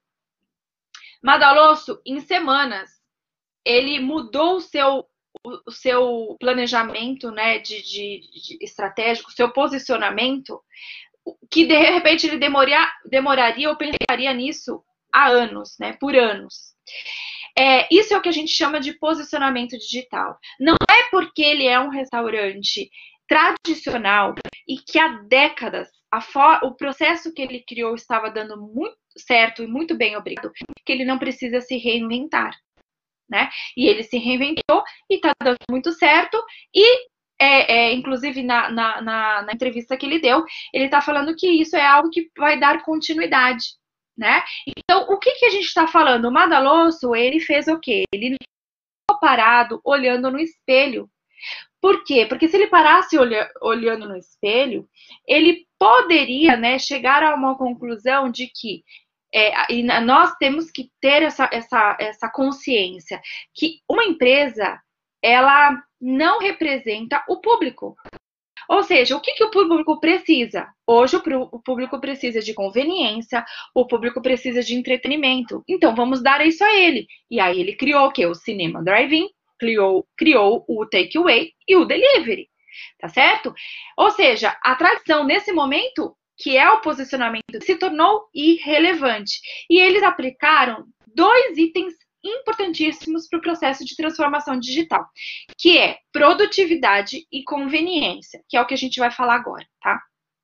Madaloso, em semanas, ele mudou o seu planejamento, né, de estratégico, o seu posicionamento, que de repente ele demoraria ou pensaria nisso há anos, né, por anos. Isso é o que a gente chama de posicionamento digital. Não é porque ele é um restaurante tradicional e que há décadas o processo que ele criou estava dando muito certo e muito bem, obrigado, que ele não precisa se reinventar, né? E ele se reinventou e está dando muito certo e inclusive na entrevista que ele deu, ele está falando que isso é algo que vai dar continuidade, né? Então, o que a gente está falando? O Madaloso, ele fez o quê? Ele ficou parado, olhando no espelho. Por quê? Porque se ele parasse olhando no espelho, ele poderia, né, chegar a uma conclusão de que e nós temos que ter essa consciência que uma empresa, ela não representa o público. Ou seja, o que o público precisa? Hoje o público precisa de conveniência, o público precisa de entretenimento. Então, vamos dar isso a ele. E aí ele criou o quê? O Cinema Drive-In, criou o Takeaway e o Delivery, tá certo? Ou seja, a tradição nesse momento, que é o posicionamento, se tornou irrelevante. E eles aplicaram 2 itens importantíssimos para o processo de transformação digital, que é produtividade e conveniência, que é o que a gente vai falar agora, tá?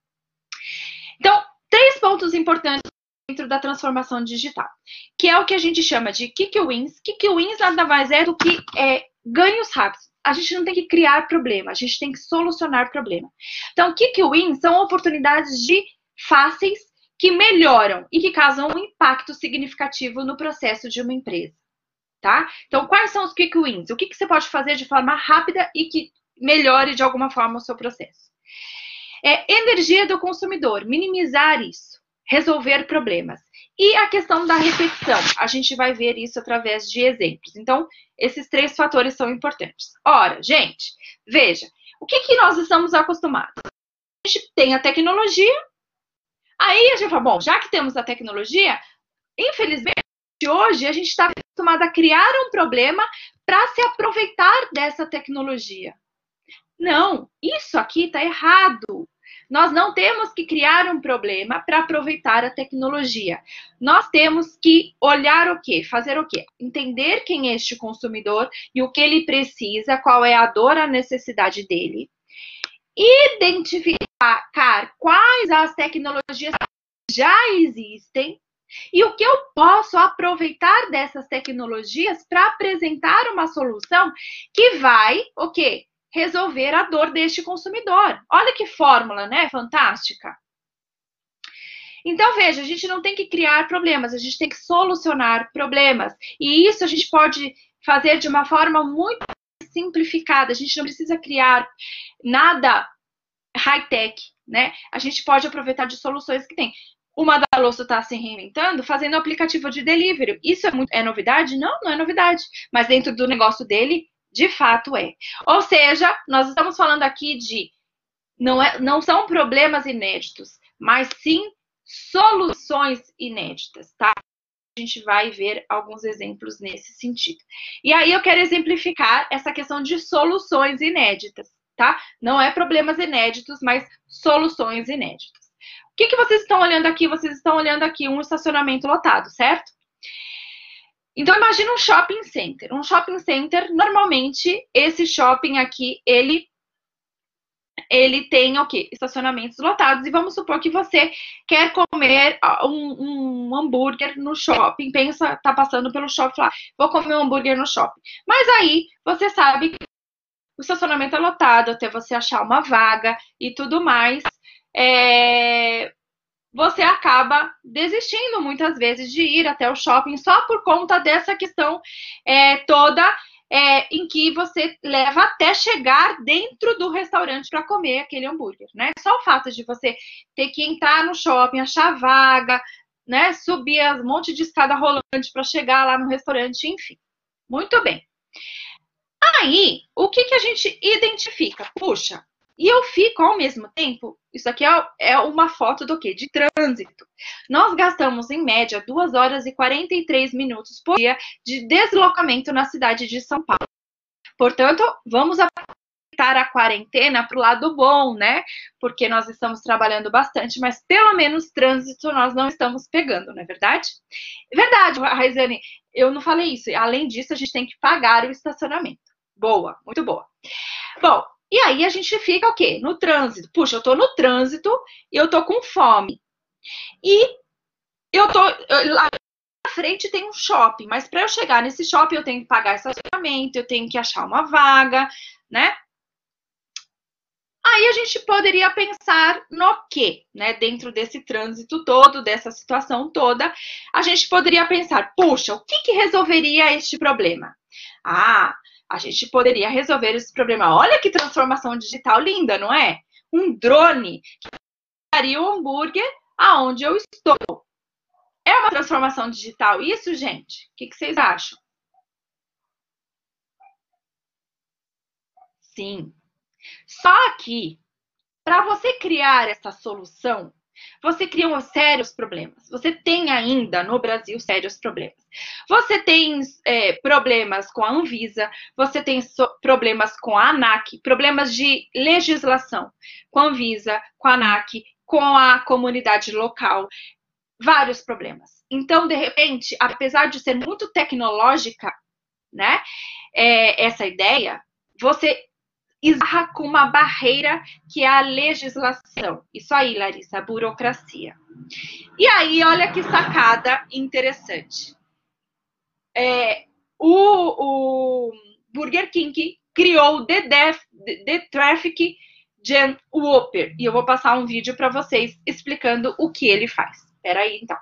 Então, 3 pontos importantes dentro da transformação digital, que é o que a gente chama de Quick Wins. Quick Wins nada mais é do que ganhos rápidos. A gente não tem que criar problema, a gente tem que solucionar problema. Então, Quick Wins são oportunidades fáceis que melhoram e que causam um impacto significativo no processo de uma empresa. Tá? Então, quais são os Quick Wins? O que você pode fazer de forma rápida e que melhore de alguma forma o seu processo? Energia do consumidor, minimizar isso, resolver problemas. E a questão da repetição, a gente vai ver isso através de exemplos. Então, esses 3 fatores são importantes. Ora, gente, veja, o que nós estamos acostumados? A gente tem a tecnologia, aí a gente fala, bom, já que temos a tecnologia, infelizmente, hoje a gente está acostumado a criar um problema para se aproveitar dessa tecnologia. Não, isso aqui está errado. Nós não temos que criar um problema para aproveitar a tecnologia. Nós temos que olhar o quê? Fazer o quê? Entender quem é este consumidor e o que ele precisa, qual é a dor, a necessidade dele. Identificar quais as tecnologias que já existem e o que eu posso aproveitar dessas tecnologias para apresentar uma solução que vai, o quê? Resolver a dor deste consumidor. Olha que fórmula, né? Fantástica. Então, veja, a gente não tem que criar problemas, a gente tem que solucionar problemas. E isso a gente pode fazer de uma forma muito simplificada. A gente não precisa criar nada high-tech, né? A gente pode aproveitar de soluções que tem. O Madaloso está se reinventando, fazendo aplicativo de delivery. Isso é novidade? Não, não é novidade. Mas dentro do negócio dele, de fato é. Ou seja, nós estamos falando aqui de... Não são problemas inéditos, mas sim soluções inéditas, tá? A gente vai ver alguns exemplos nesse sentido. E aí eu quero exemplificar essa questão de soluções inéditas, tá? Não é problemas inéditos, mas soluções inéditas. que vocês estão olhando aqui? Vocês estão olhando aqui um estacionamento lotado, certo? Então, imagina um shopping center. Um shopping center, normalmente, esse shopping aqui, ele tem o quê? Estacionamentos lotados. E vamos supor que você quer comer um hambúrguer no shopping. Pensa, tá passando pelo shopping, fala, vou comer um hambúrguer no shopping. Mas aí, você sabe que o estacionamento é lotado, até você achar uma vaga e tudo mais. Você acaba desistindo muitas vezes de ir até o shopping só por conta dessa questão toda em que você leva até chegar dentro do restaurante para comer aquele hambúrguer, né? Só o fato de você ter que entrar no shopping, achar vaga, né? Subir um monte de escada rolante para chegar lá no restaurante, enfim. Muito bem. Aí, o que a gente identifica? Puxa, e eu fico ao mesmo tempo, isso aqui é uma foto do quê? De trânsito. Nós gastamos, em média, 2 horas e 43 minutos por dia de deslocamento na cidade de São Paulo. Portanto, vamos aproveitar a quarentena para o lado bom, né? Porque nós estamos trabalhando bastante, mas pelo menos trânsito nós não estamos pegando, não é verdade? É verdade, Raizane, eu não falei isso. Além disso, a gente tem que pagar o estacionamento. Boa, muito boa. Bom, e aí a gente fica o quê? No trânsito. Puxa, eu tô no trânsito e eu tô com fome. E eu tô... Lá na frente tem um shopping, mas para eu chegar nesse shopping eu tenho que pagar estacionamento, eu tenho que achar uma vaga, né? Aí a gente poderia pensar no quê? Né? Dentro desse trânsito todo, dessa situação toda, a gente poderia pensar, puxa, o que resolveria este problema? A gente poderia resolver esse problema. Olha que transformação digital linda, não é? Um drone que daria o hambúrguer aonde eu estou. É uma transformação digital isso, gente? O que vocês acham? Sim. Só que, para você criar essa solução, você cria sérios problemas. Você tem ainda no Brasil sérios problemas. Você tem problemas com a Anvisa, você tem problemas com a ANAC, problemas de legislação com a Anvisa, com a ANAC, com a comunidade local, vários problemas. Então, de repente, apesar de ser muito tecnológica, né, essa ideia, você esbarra com uma barreira que é a legislação. Isso aí, Larissa, a burocracia. E aí, olha que sacada interessante. O Burger King criou o The Traffic Jam Whopper. E eu vou passar um vídeo para vocês explicando o que ele faz. Espera aí, então.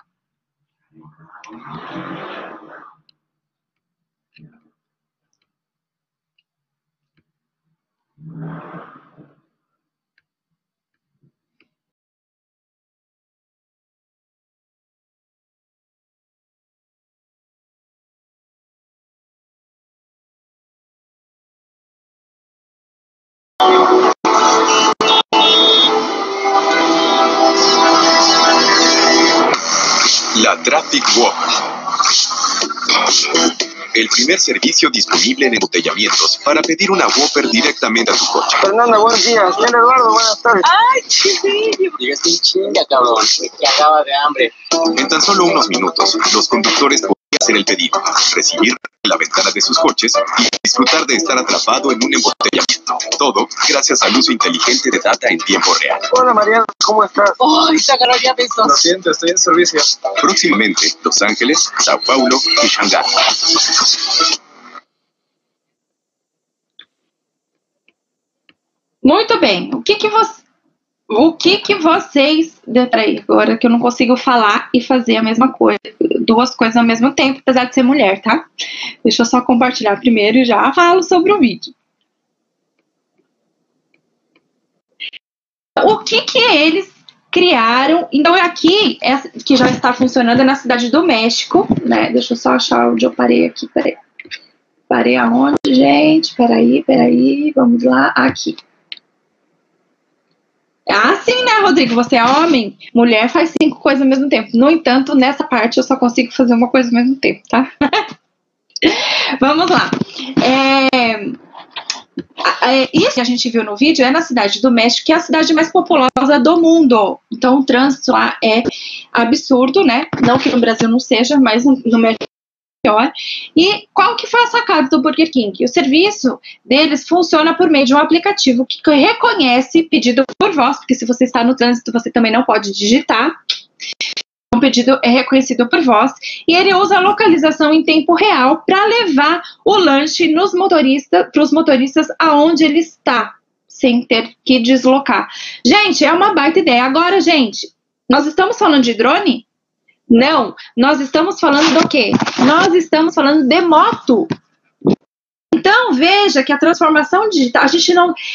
La Traffic Whopper. El primer servicio disponible en embotellamientos para pedir una Whopper directamente a tu coche. Fernanda, buenos días. Señor Eduardo, buenas tardes. ¡Ay, chiquillo! Llegaste en chinga, cabrón. Me cagaba de hambre. En tan solo unos minutos, los conductores podían hacer el pedido, recibir en la ventana de sus coches y disfrutar de estar atrapado en un embotellamiento. Todo gracias al uso inteligente de data en tiempo real. Hola, Mariana, ¿cómo estás? ¡Ay, sacaron ya besos! Lo siento, estoy en servicio. Próximamente, Los Ángeles, Sao Paulo y Shanghái. Muito bem. O que vocês... Peraí, agora que eu não consigo falar e fazer a mesma coisa, 2 coisas ao mesmo tempo, apesar de ser mulher, tá? Deixa eu só compartilhar primeiro e já falo sobre o vídeo. O que eles criaram? Então, aqui, que já está funcionando na cidade do México, né? Deixa eu só achar onde eu parei aqui, peraí. Parei aonde, gente? Peraí, vamos lá, aqui. Ah, sim, né, Rodrigo? Você é homem, mulher faz 5 coisas ao mesmo tempo. No entanto, nessa parte eu só consigo fazer uma coisa ao mesmo tempo, tá? Vamos lá. Isso que a gente viu no vídeo é na cidade do México, que é a cidade mais populosa do mundo. Então, o trânsito lá é absurdo, né? Não que no Brasil não seja, mas no México é pior. E qual que foi a sacada do Burger King? O serviço deles funciona por meio de um aplicativo que reconhece pedido por voz, porque se você está no trânsito, você também não pode digitar. O pedido é reconhecido por voz e ele usa a localização em tempo real para levar o lanche para os motoristas aonde ele está, sem ter que deslocar. Gente, é uma baita ideia. Agora, gente, nós estamos falando de drone? Não, nós estamos falando do quê? Nós estamos falando de moto. Então, veja que a transformação digital, a gente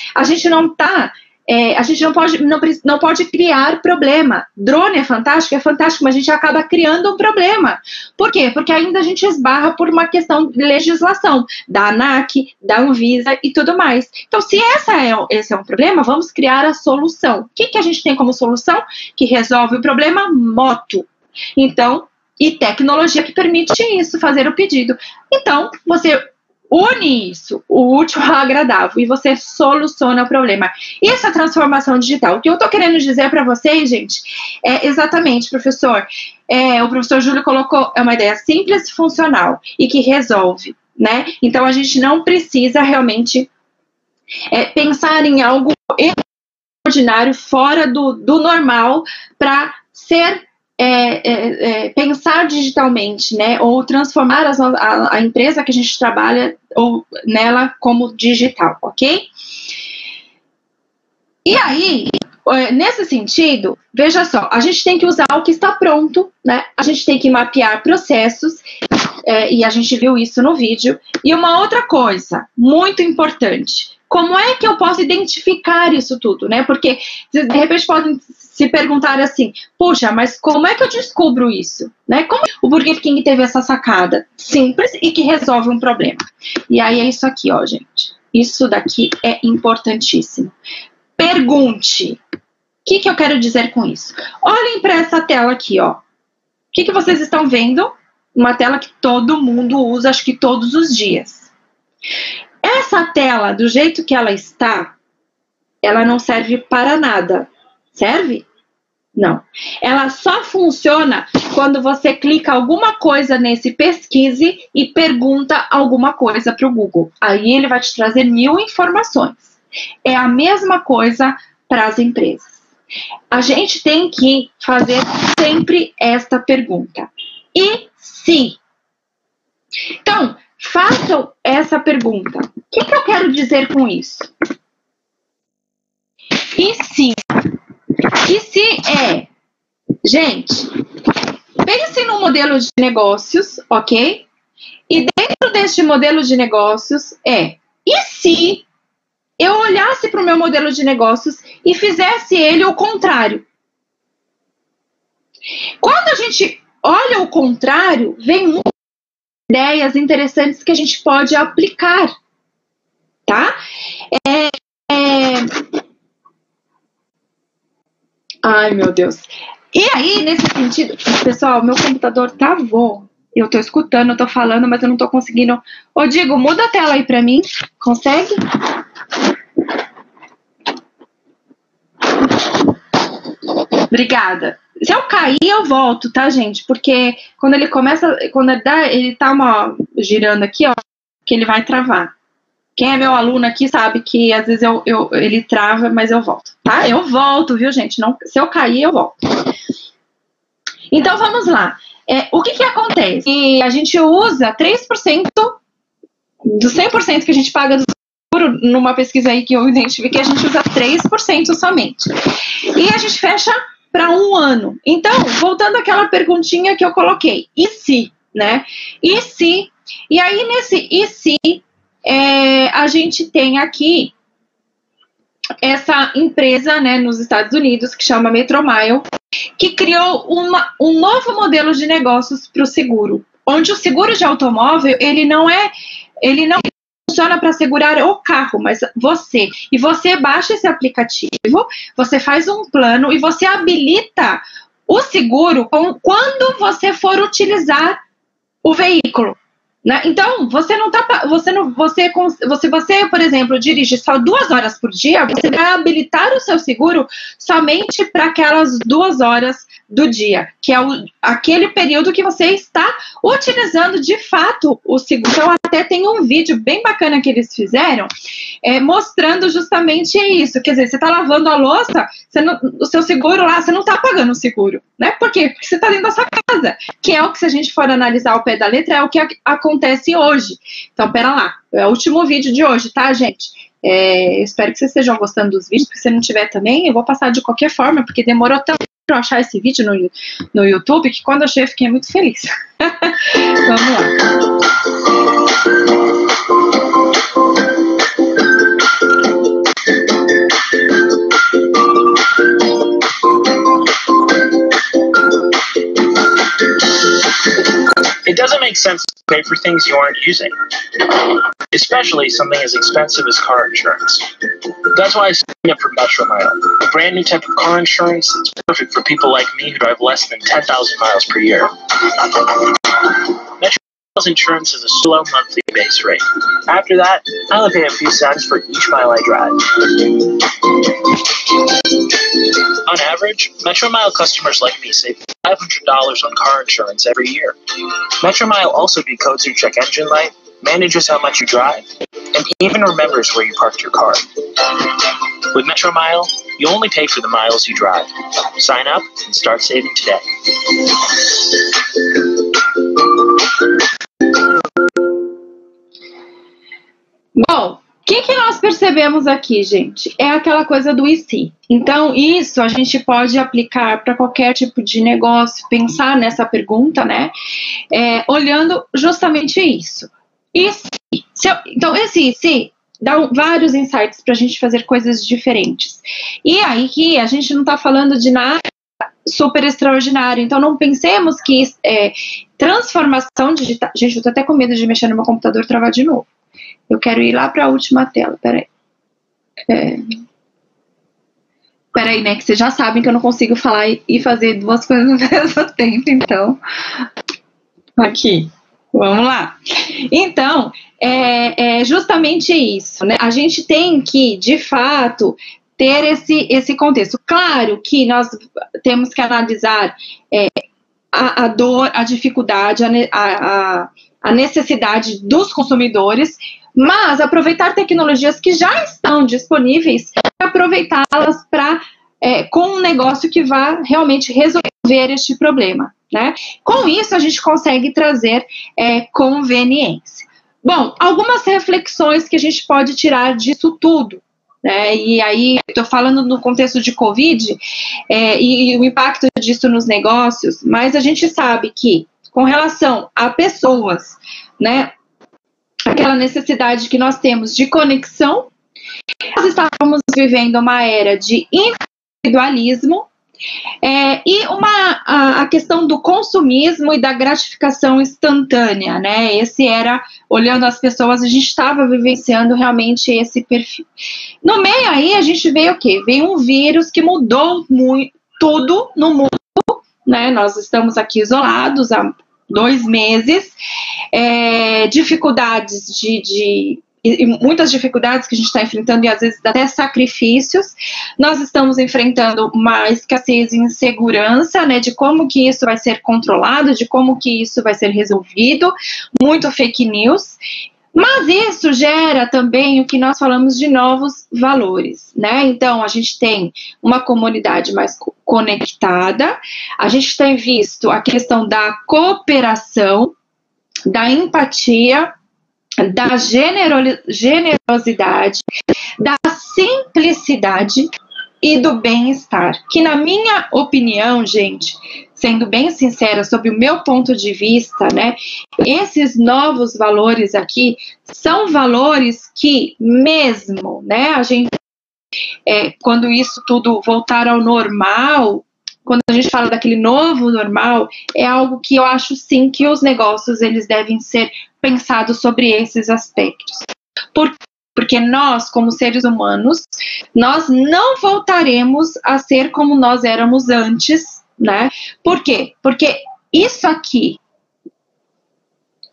não pode criar problema. Drone é fantástico, mas a gente acaba criando um problema. Por quê? Porque ainda a gente esbarra por uma questão de legislação da ANAC, da Anvisa e tudo mais. Então, se esse é um problema, vamos criar a solução. O que a gente tem como solução que resolve o problema? Moto. Então, e tecnologia que permite isso, fazer o pedido. Então, você une isso, o útil ao agradável, e você soluciona o problema. Isso é transformação digital. O que eu estou querendo dizer para vocês, gente, é exatamente, professor, o professor Júlio colocou, é uma ideia simples e funcional, e que resolve, né? Então, a gente não precisa realmente pensar em algo extraordinário, fora do normal, para ser pensar digitalmente, né, ou transformar a empresa que a gente trabalha nela como digital, ok? E aí, nesse sentido, veja só, a gente tem que usar o que está pronto, né, a gente tem que mapear processos, e a gente viu isso no vídeo. E uma outra coisa muito importante, como é que eu posso identificar isso tudo, né? Porque, de repente, podem se perguntar assim, puxa, mas como é que eu descubro isso? Né? Como o Burger King teve essa sacada simples e que resolve um problema? E aí é isso aqui, ó, gente. Isso daqui é importantíssimo. Pergunte. O que eu quero dizer com isso? Olhem para essa tela aqui, ó. O que vocês estão vendo? Uma tela que todo mundo usa, acho que todos os dias. Essa tela, do jeito que ela está, ela não serve para nada. Serve? Não. Ela só funciona quando você clica alguma coisa nesse pesquise e pergunta alguma coisa para o Google. Aí ele vai te trazer 1000 informações. É a mesma coisa para as empresas. A gente tem que fazer sempre esta pergunta. E se? Então, façam essa pergunta. O que eu quero dizer com isso? E se? E se gente, pense no modelo de negócios, ok? E dentro deste modelo de negócios e se eu olhasse para o meu modelo de negócios e fizesse ele o contrário? Quando a gente olha o contrário, vem muitas ideias interessantes que a gente pode aplicar, tá? Ai, meu Deus. E aí, nesse sentido, pessoal, meu computador travou. Eu tô escutando, eu tô falando, mas eu não tô conseguindo. Ô, Digo, muda a tela aí pra mim. Consegue? Obrigada. Se eu cair, eu volto, tá, gente? Porque quando ele começa, ele tá girando aqui, ó, que ele vai travar. Quem é meu aluno aqui sabe que às vezes ele trava, mas eu volto, tá? Eu volto, viu, gente? Não, se eu cair, eu volto. Então, vamos lá. O que acontece? E a gente usa 3% do 100% que a gente paga do seguro, numa pesquisa aí que eu identifiquei, a gente usa 3% somente. E a gente fecha para 1 ano. Então, voltando àquela perguntinha que eu coloquei. E se? Né? E se? E aí, nesse e se... a gente tem aqui essa empresa, né, nos Estados Unidos, que chama Metromile, que criou um novo modelo de negócios para o seguro, onde o seguro de automóvel, ele não funciona para segurar o carro, mas você. E você baixa esse aplicativo, você faz um plano e você habilita o seguro quando você for utilizar o veículo. Né? Então, você, por exemplo, dirige só 2 horas por dia, você vai habilitar o seu seguro somente para aquelas 2 horas do dia, que é aquele período que você está utilizando de fato o seguro. Então, até tem um vídeo bem bacana que eles fizeram, mostrando justamente isso. Quer dizer, você está lavando a louça, o seu seguro lá, você não está pagando o seguro, né? Por quê? Porque você está dentro da sua casa, que é o que, se a gente for analisar ao pé da letra, é o que acontece hoje. Então, pera lá, é o último vídeo de hoje, tá, gente? Espero que vocês estejam gostando dos vídeos, porque se não tiver também, eu vou passar de qualquer forma, porque demorou tanto para eu achar esse vídeo no YouTube, que quando eu achei eu fiquei muito feliz. Vamos lá. It doesn't make sense to pay for things you aren't using, especially something as expensive as car insurance. That's why I signed up for Metromile, a brand new type of car insurance that's perfect for people like me who drive less than 10,000 miles per year. Metromile's insurance is a low monthly base rate. After that, I only pay a few cents for each mile I drive. On average, Metromile customers like me save $500 on car insurance every year. Metromile also decodes your check engine light, manages how much you drive, and even remembers where you parked your car. With Metromile, you only pay for the miles you drive. Sign up and start saving today. Bom, o que nós percebemos aqui, gente? É aquela coisa do e se. Então, isso a gente pode aplicar para qualquer tipo de negócio, pensar nessa pergunta, né? Olhando justamente isso. E se? Então, esse e se dá vários insights para a gente fazer coisas diferentes. E aí que a gente não está falando de nada super extraordinário. Então, não pensemos que transformação digital... Gente, eu tô até com medo de mexer no meu computador e travar de novo. Eu quero ir lá para a última tela, peraí. Peraí, né, que vocês já sabem que eu não consigo falar e fazer 2 coisas ao mesmo tempo, então... Aqui, vamos lá. Então, é justamente isso, né? A gente tem que, de fato, ter esse contexto. Claro que nós temos que analisar a dor, a dificuldade, a necessidade dos consumidores, mas aproveitar tecnologias que já estão disponíveis e aproveitá-las com um negócio que vá realmente resolver este problema, né? Com isso, a gente consegue trazer conveniência. Bom, algumas reflexões que a gente pode tirar disso tudo, né? E aí, estou falando no contexto de Covid e o impacto disso nos negócios, mas a gente sabe que, com relação a pessoas, né, aquela necessidade que nós temos de conexão, nós estávamos vivendo uma era de individualismo e a questão do consumismo e da gratificação instantânea, né? Esse era, olhando as pessoas, a gente estava vivenciando realmente esse perfil. No meio aí, a gente veio o quê? Veio um vírus que mudou tudo no mundo, né? Nós estamos aqui isolados há 2 meses, dificuldades muitas dificuldades que a gente está enfrentando e às vezes até sacrifícios. Nós estamos enfrentando uma escassez e insegurança, né, de como que isso vai ser controlado, de como que isso vai ser resolvido, muito fake news. Mas isso gera também o que nós falamos de novos valores, né? Então, a gente tem uma comunidade mais conectada, a gente tem visto a questão da cooperação, da empatia, da generosidade, da simplicidade e do bem-estar, que na minha opinião, gente, sendo bem sincera, sob o meu ponto de vista, né, esses novos valores aqui são valores que mesmo, né, a gente, quando isso tudo voltar ao normal, quando a gente fala daquele novo normal, é algo que eu acho sim que os negócios eles devem ser pensados sobre esses aspectos. Porque nós, como seres humanos, nós não voltaremos a ser como nós éramos antes, né? Por quê? Porque isso aqui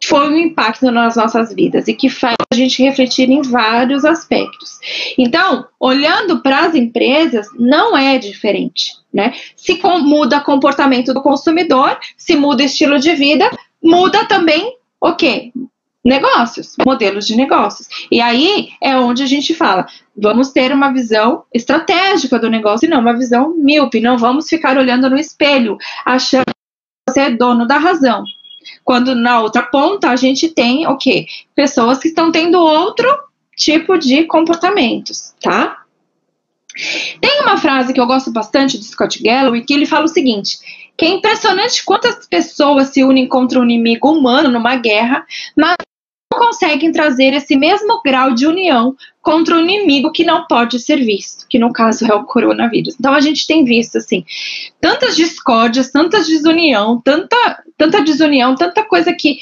foi um impacto nas nossas vidas e que faz a gente refletir em vários aspectos. Então, olhando para as empresas, não é diferente, né? Se muda o comportamento do consumidor, se muda o estilo de vida, muda também o quê? Negócios, modelos de negócios. E aí é onde a gente fala, vamos ter uma visão estratégica do negócio e não uma visão míope, não vamos ficar olhando no espelho, achando que você é dono da razão. Quando na outra ponta a gente tem o quê? Pessoas que estão tendo outro tipo de comportamentos, tá? Tem uma frase que eu gosto bastante de Scott Galloway, que ele fala o seguinte, que é impressionante quantas pessoas se unem contra um inimigo humano numa guerra, mas não conseguem trazer esse mesmo grau de união contra um inimigo que não pode ser visto, que no caso é o coronavírus. Então a gente tem visto assim, tantas discórdias, tanta desunião, tanta coisa que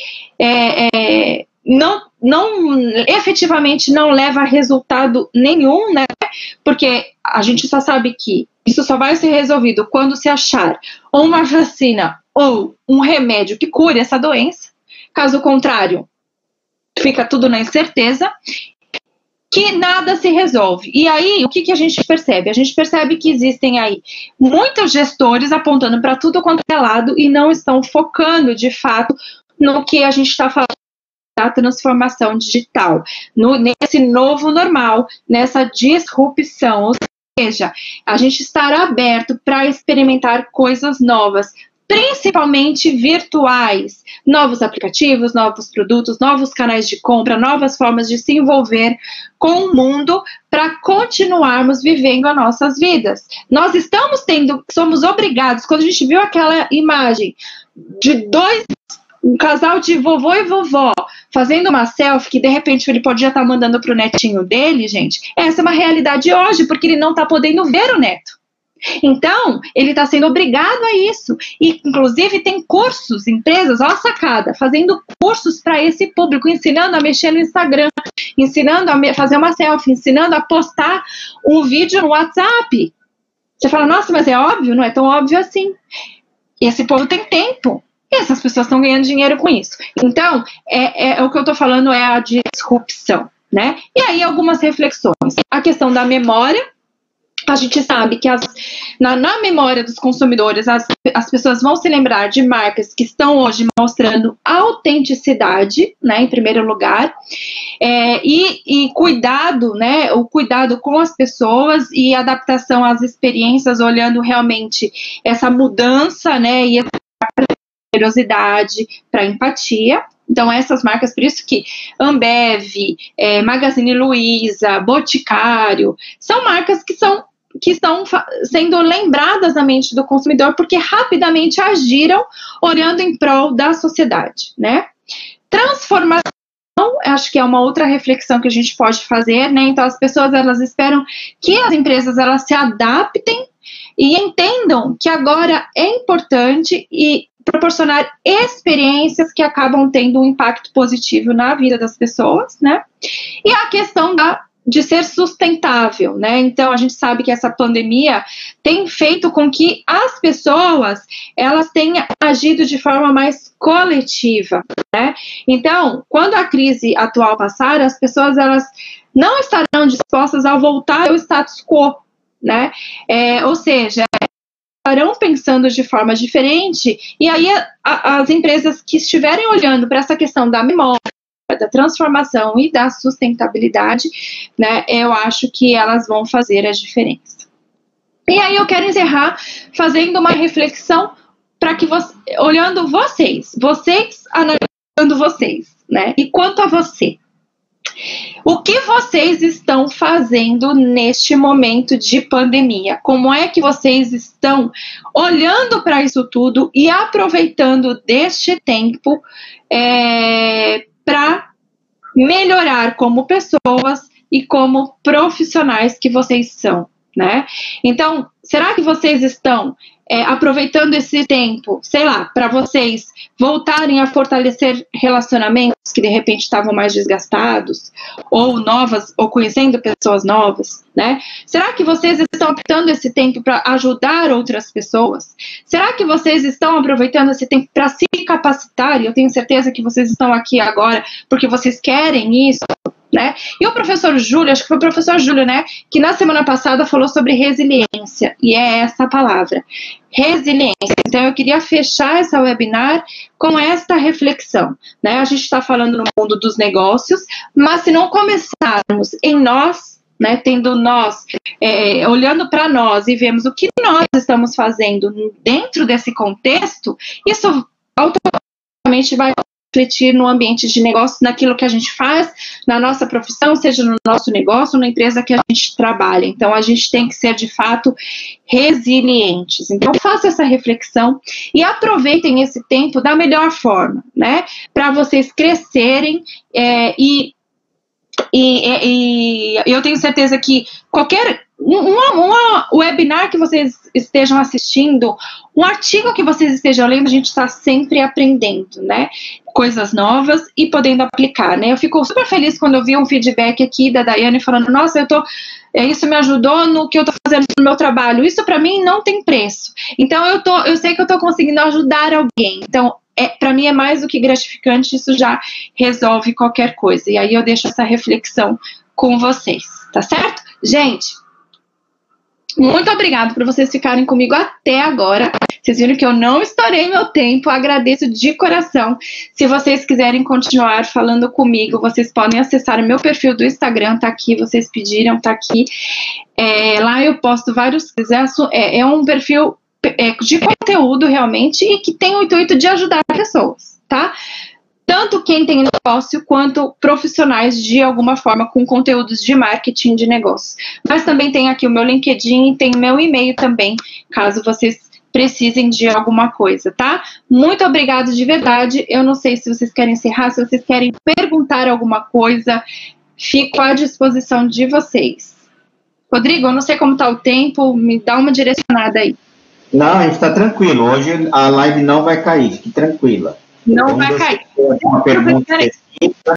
efetivamente não leva a resultado nenhum, né? Porque a gente só sabe que isso só vai ser resolvido quando se achar ou uma vacina ou um remédio que cure essa doença. Caso contrário, fica tudo na incerteza, que nada se resolve. E aí, o que a gente percebe? A gente percebe que existem aí muitos gestores apontando para tudo quanto é lado e não estão focando, de fato, no que a gente está falando da transformação digital, nesse novo normal, nessa disrupção. Ou seja, a gente estar aberto para experimentar coisas novas, principalmente virtuais, novos aplicativos, novos produtos, novos canais de compra, novas formas de se envolver com o mundo para continuarmos vivendo as nossas vidas. Nós somos obrigados, quando a gente viu aquela imagem de um casal de vovô e vovó fazendo uma selfie, que de repente ele pode já estar mandando para o netinho dele, gente, essa é uma realidade hoje, porque ele não está podendo ver o neto. Então, ele está sendo obrigado a isso. E, inclusive, tem cursos, empresas, ó a sacada, fazendo cursos para esse público, ensinando a mexer no Instagram, ensinando a fazer uma selfie, ensinando a postar um vídeo no WhatsApp. Você fala, nossa, mas é óbvio? Não é tão óbvio assim. Esse povo tem tempo. E essas pessoas estão ganhando dinheiro com isso. Então, o que eu estou falando é a disrupção, né? E aí, algumas reflexões. A questão da memória. A gente sabe que na memória dos consumidores, as pessoas vão se lembrar de marcas que estão hoje mostrando autenticidade, né, em primeiro lugar, e cuidado, né, o cuidado com as pessoas e adaptação às experiências, olhando realmente essa mudança, né, e essa curiosidade para empatia. Então, essas marcas, por isso que Ambev, Magazine Luiza, Boticário, são marcas que estão sendo lembradas na mente do consumidor porque rapidamente agiram olhando em prol da sociedade, né? Transformação, acho que é uma outra reflexão que a gente pode fazer, né? Então, as pessoas, elas esperam que as empresas, elas se adaptem e entendam que agora é importante e proporcionar experiências que acabam tendo um impacto positivo na vida das pessoas, né? E a questão de ser sustentável, né? Então, a gente sabe que essa pandemia tem feito com que as pessoas, elas tenham agido de forma mais coletiva, né? Então, quando a crise atual passar, as pessoas, elas não estarão dispostas a voltar ao status quo, né? Ou seja, estarão pensando de forma diferente, e aí as empresas que estiverem olhando para essa questão da memória, da transformação e da sustentabilidade, né, eu acho que elas vão fazer a diferença. E aí eu quero encerrar fazendo uma reflexão para que olhando vocês analisando vocês, né? E quanto a você, o que vocês estão fazendo neste momento de pandemia? Como é que vocês estão olhando para isso tudo e aproveitando deste tempo para melhorar como pessoas e como profissionais que vocês são, né? Então, será que vocês estão aproveitando esse tempo, sei lá, para vocês voltarem a fortalecer relacionamentos que de repente estavam mais desgastados, ou conhecendo pessoas novas, né? Será que vocês estão estão optando esse tempo para ajudar outras pessoas? Será que vocês estão aproveitando esse tempo para se capacitar? E eu tenho certeza que vocês estão aqui agora porque vocês querem isso, né? E o professor Júlio, acho que foi o professor Júlio, né, que na semana passada falou sobre resiliência, e é essa a palavra, resiliência. Então eu queria fechar essa webinar com esta reflexão, né? A gente está falando no mundo dos negócios, mas se não começarmos em nós, né, tendo nós, olhando para nós e vemos o que nós estamos fazendo dentro desse contexto, isso automaticamente vai refletir no ambiente de negócio, naquilo que a gente faz, na nossa profissão, seja no nosso negócio, na empresa que a gente trabalha. Então, a gente tem que ser, de fato, resilientes. Então, faça essa reflexão e aproveitem esse tempo da melhor forma, né? Para vocês crescerem e eu tenho certeza que qualquer webinar que vocês estejam assistindo, um artigo que vocês estejam lendo, a gente está sempre aprendendo, né? Coisas novas e podendo aplicar, né? Eu fico super feliz quando eu vi um feedback aqui da Daiane falando, nossa, isso me ajudou no que eu estou fazendo no meu trabalho. Isso para mim não tem preço. Então eu sei que eu estou conseguindo ajudar alguém. Então, para mim é mais do que gratificante, isso já resolve qualquer coisa. E aí eu deixo essa reflexão com vocês, tá certo? Gente, muito obrigada por vocês ficarem comigo até agora. Vocês viram que eu não estourei meu tempo, agradeço de coração. Se vocês quiserem continuar falando comigo, vocês podem acessar o meu perfil do Instagram, tá aqui, vocês pediram, tá aqui. Lá eu posto vários... É um perfil de conteúdo realmente e que tem o intuito de ajudar pessoas, tá? Tanto quem tem negócio quanto profissionais de alguma forma com conteúdos de marketing de negócio. Mas também tem aqui o meu LinkedIn e tem o meu e-mail também, caso vocês precisem de alguma coisa, tá? Muito obrigada de verdade. Eu não sei se vocês querem encerrar, se vocês querem perguntar alguma coisa, fico à disposição de vocês. Rodrigo, eu não sei como tá o tempo, me dá uma direcionada aí. Não, a gente está tranquilo. Hoje a live não vai cair, fique tranquila. Não vai cair. Uma pergunta específica.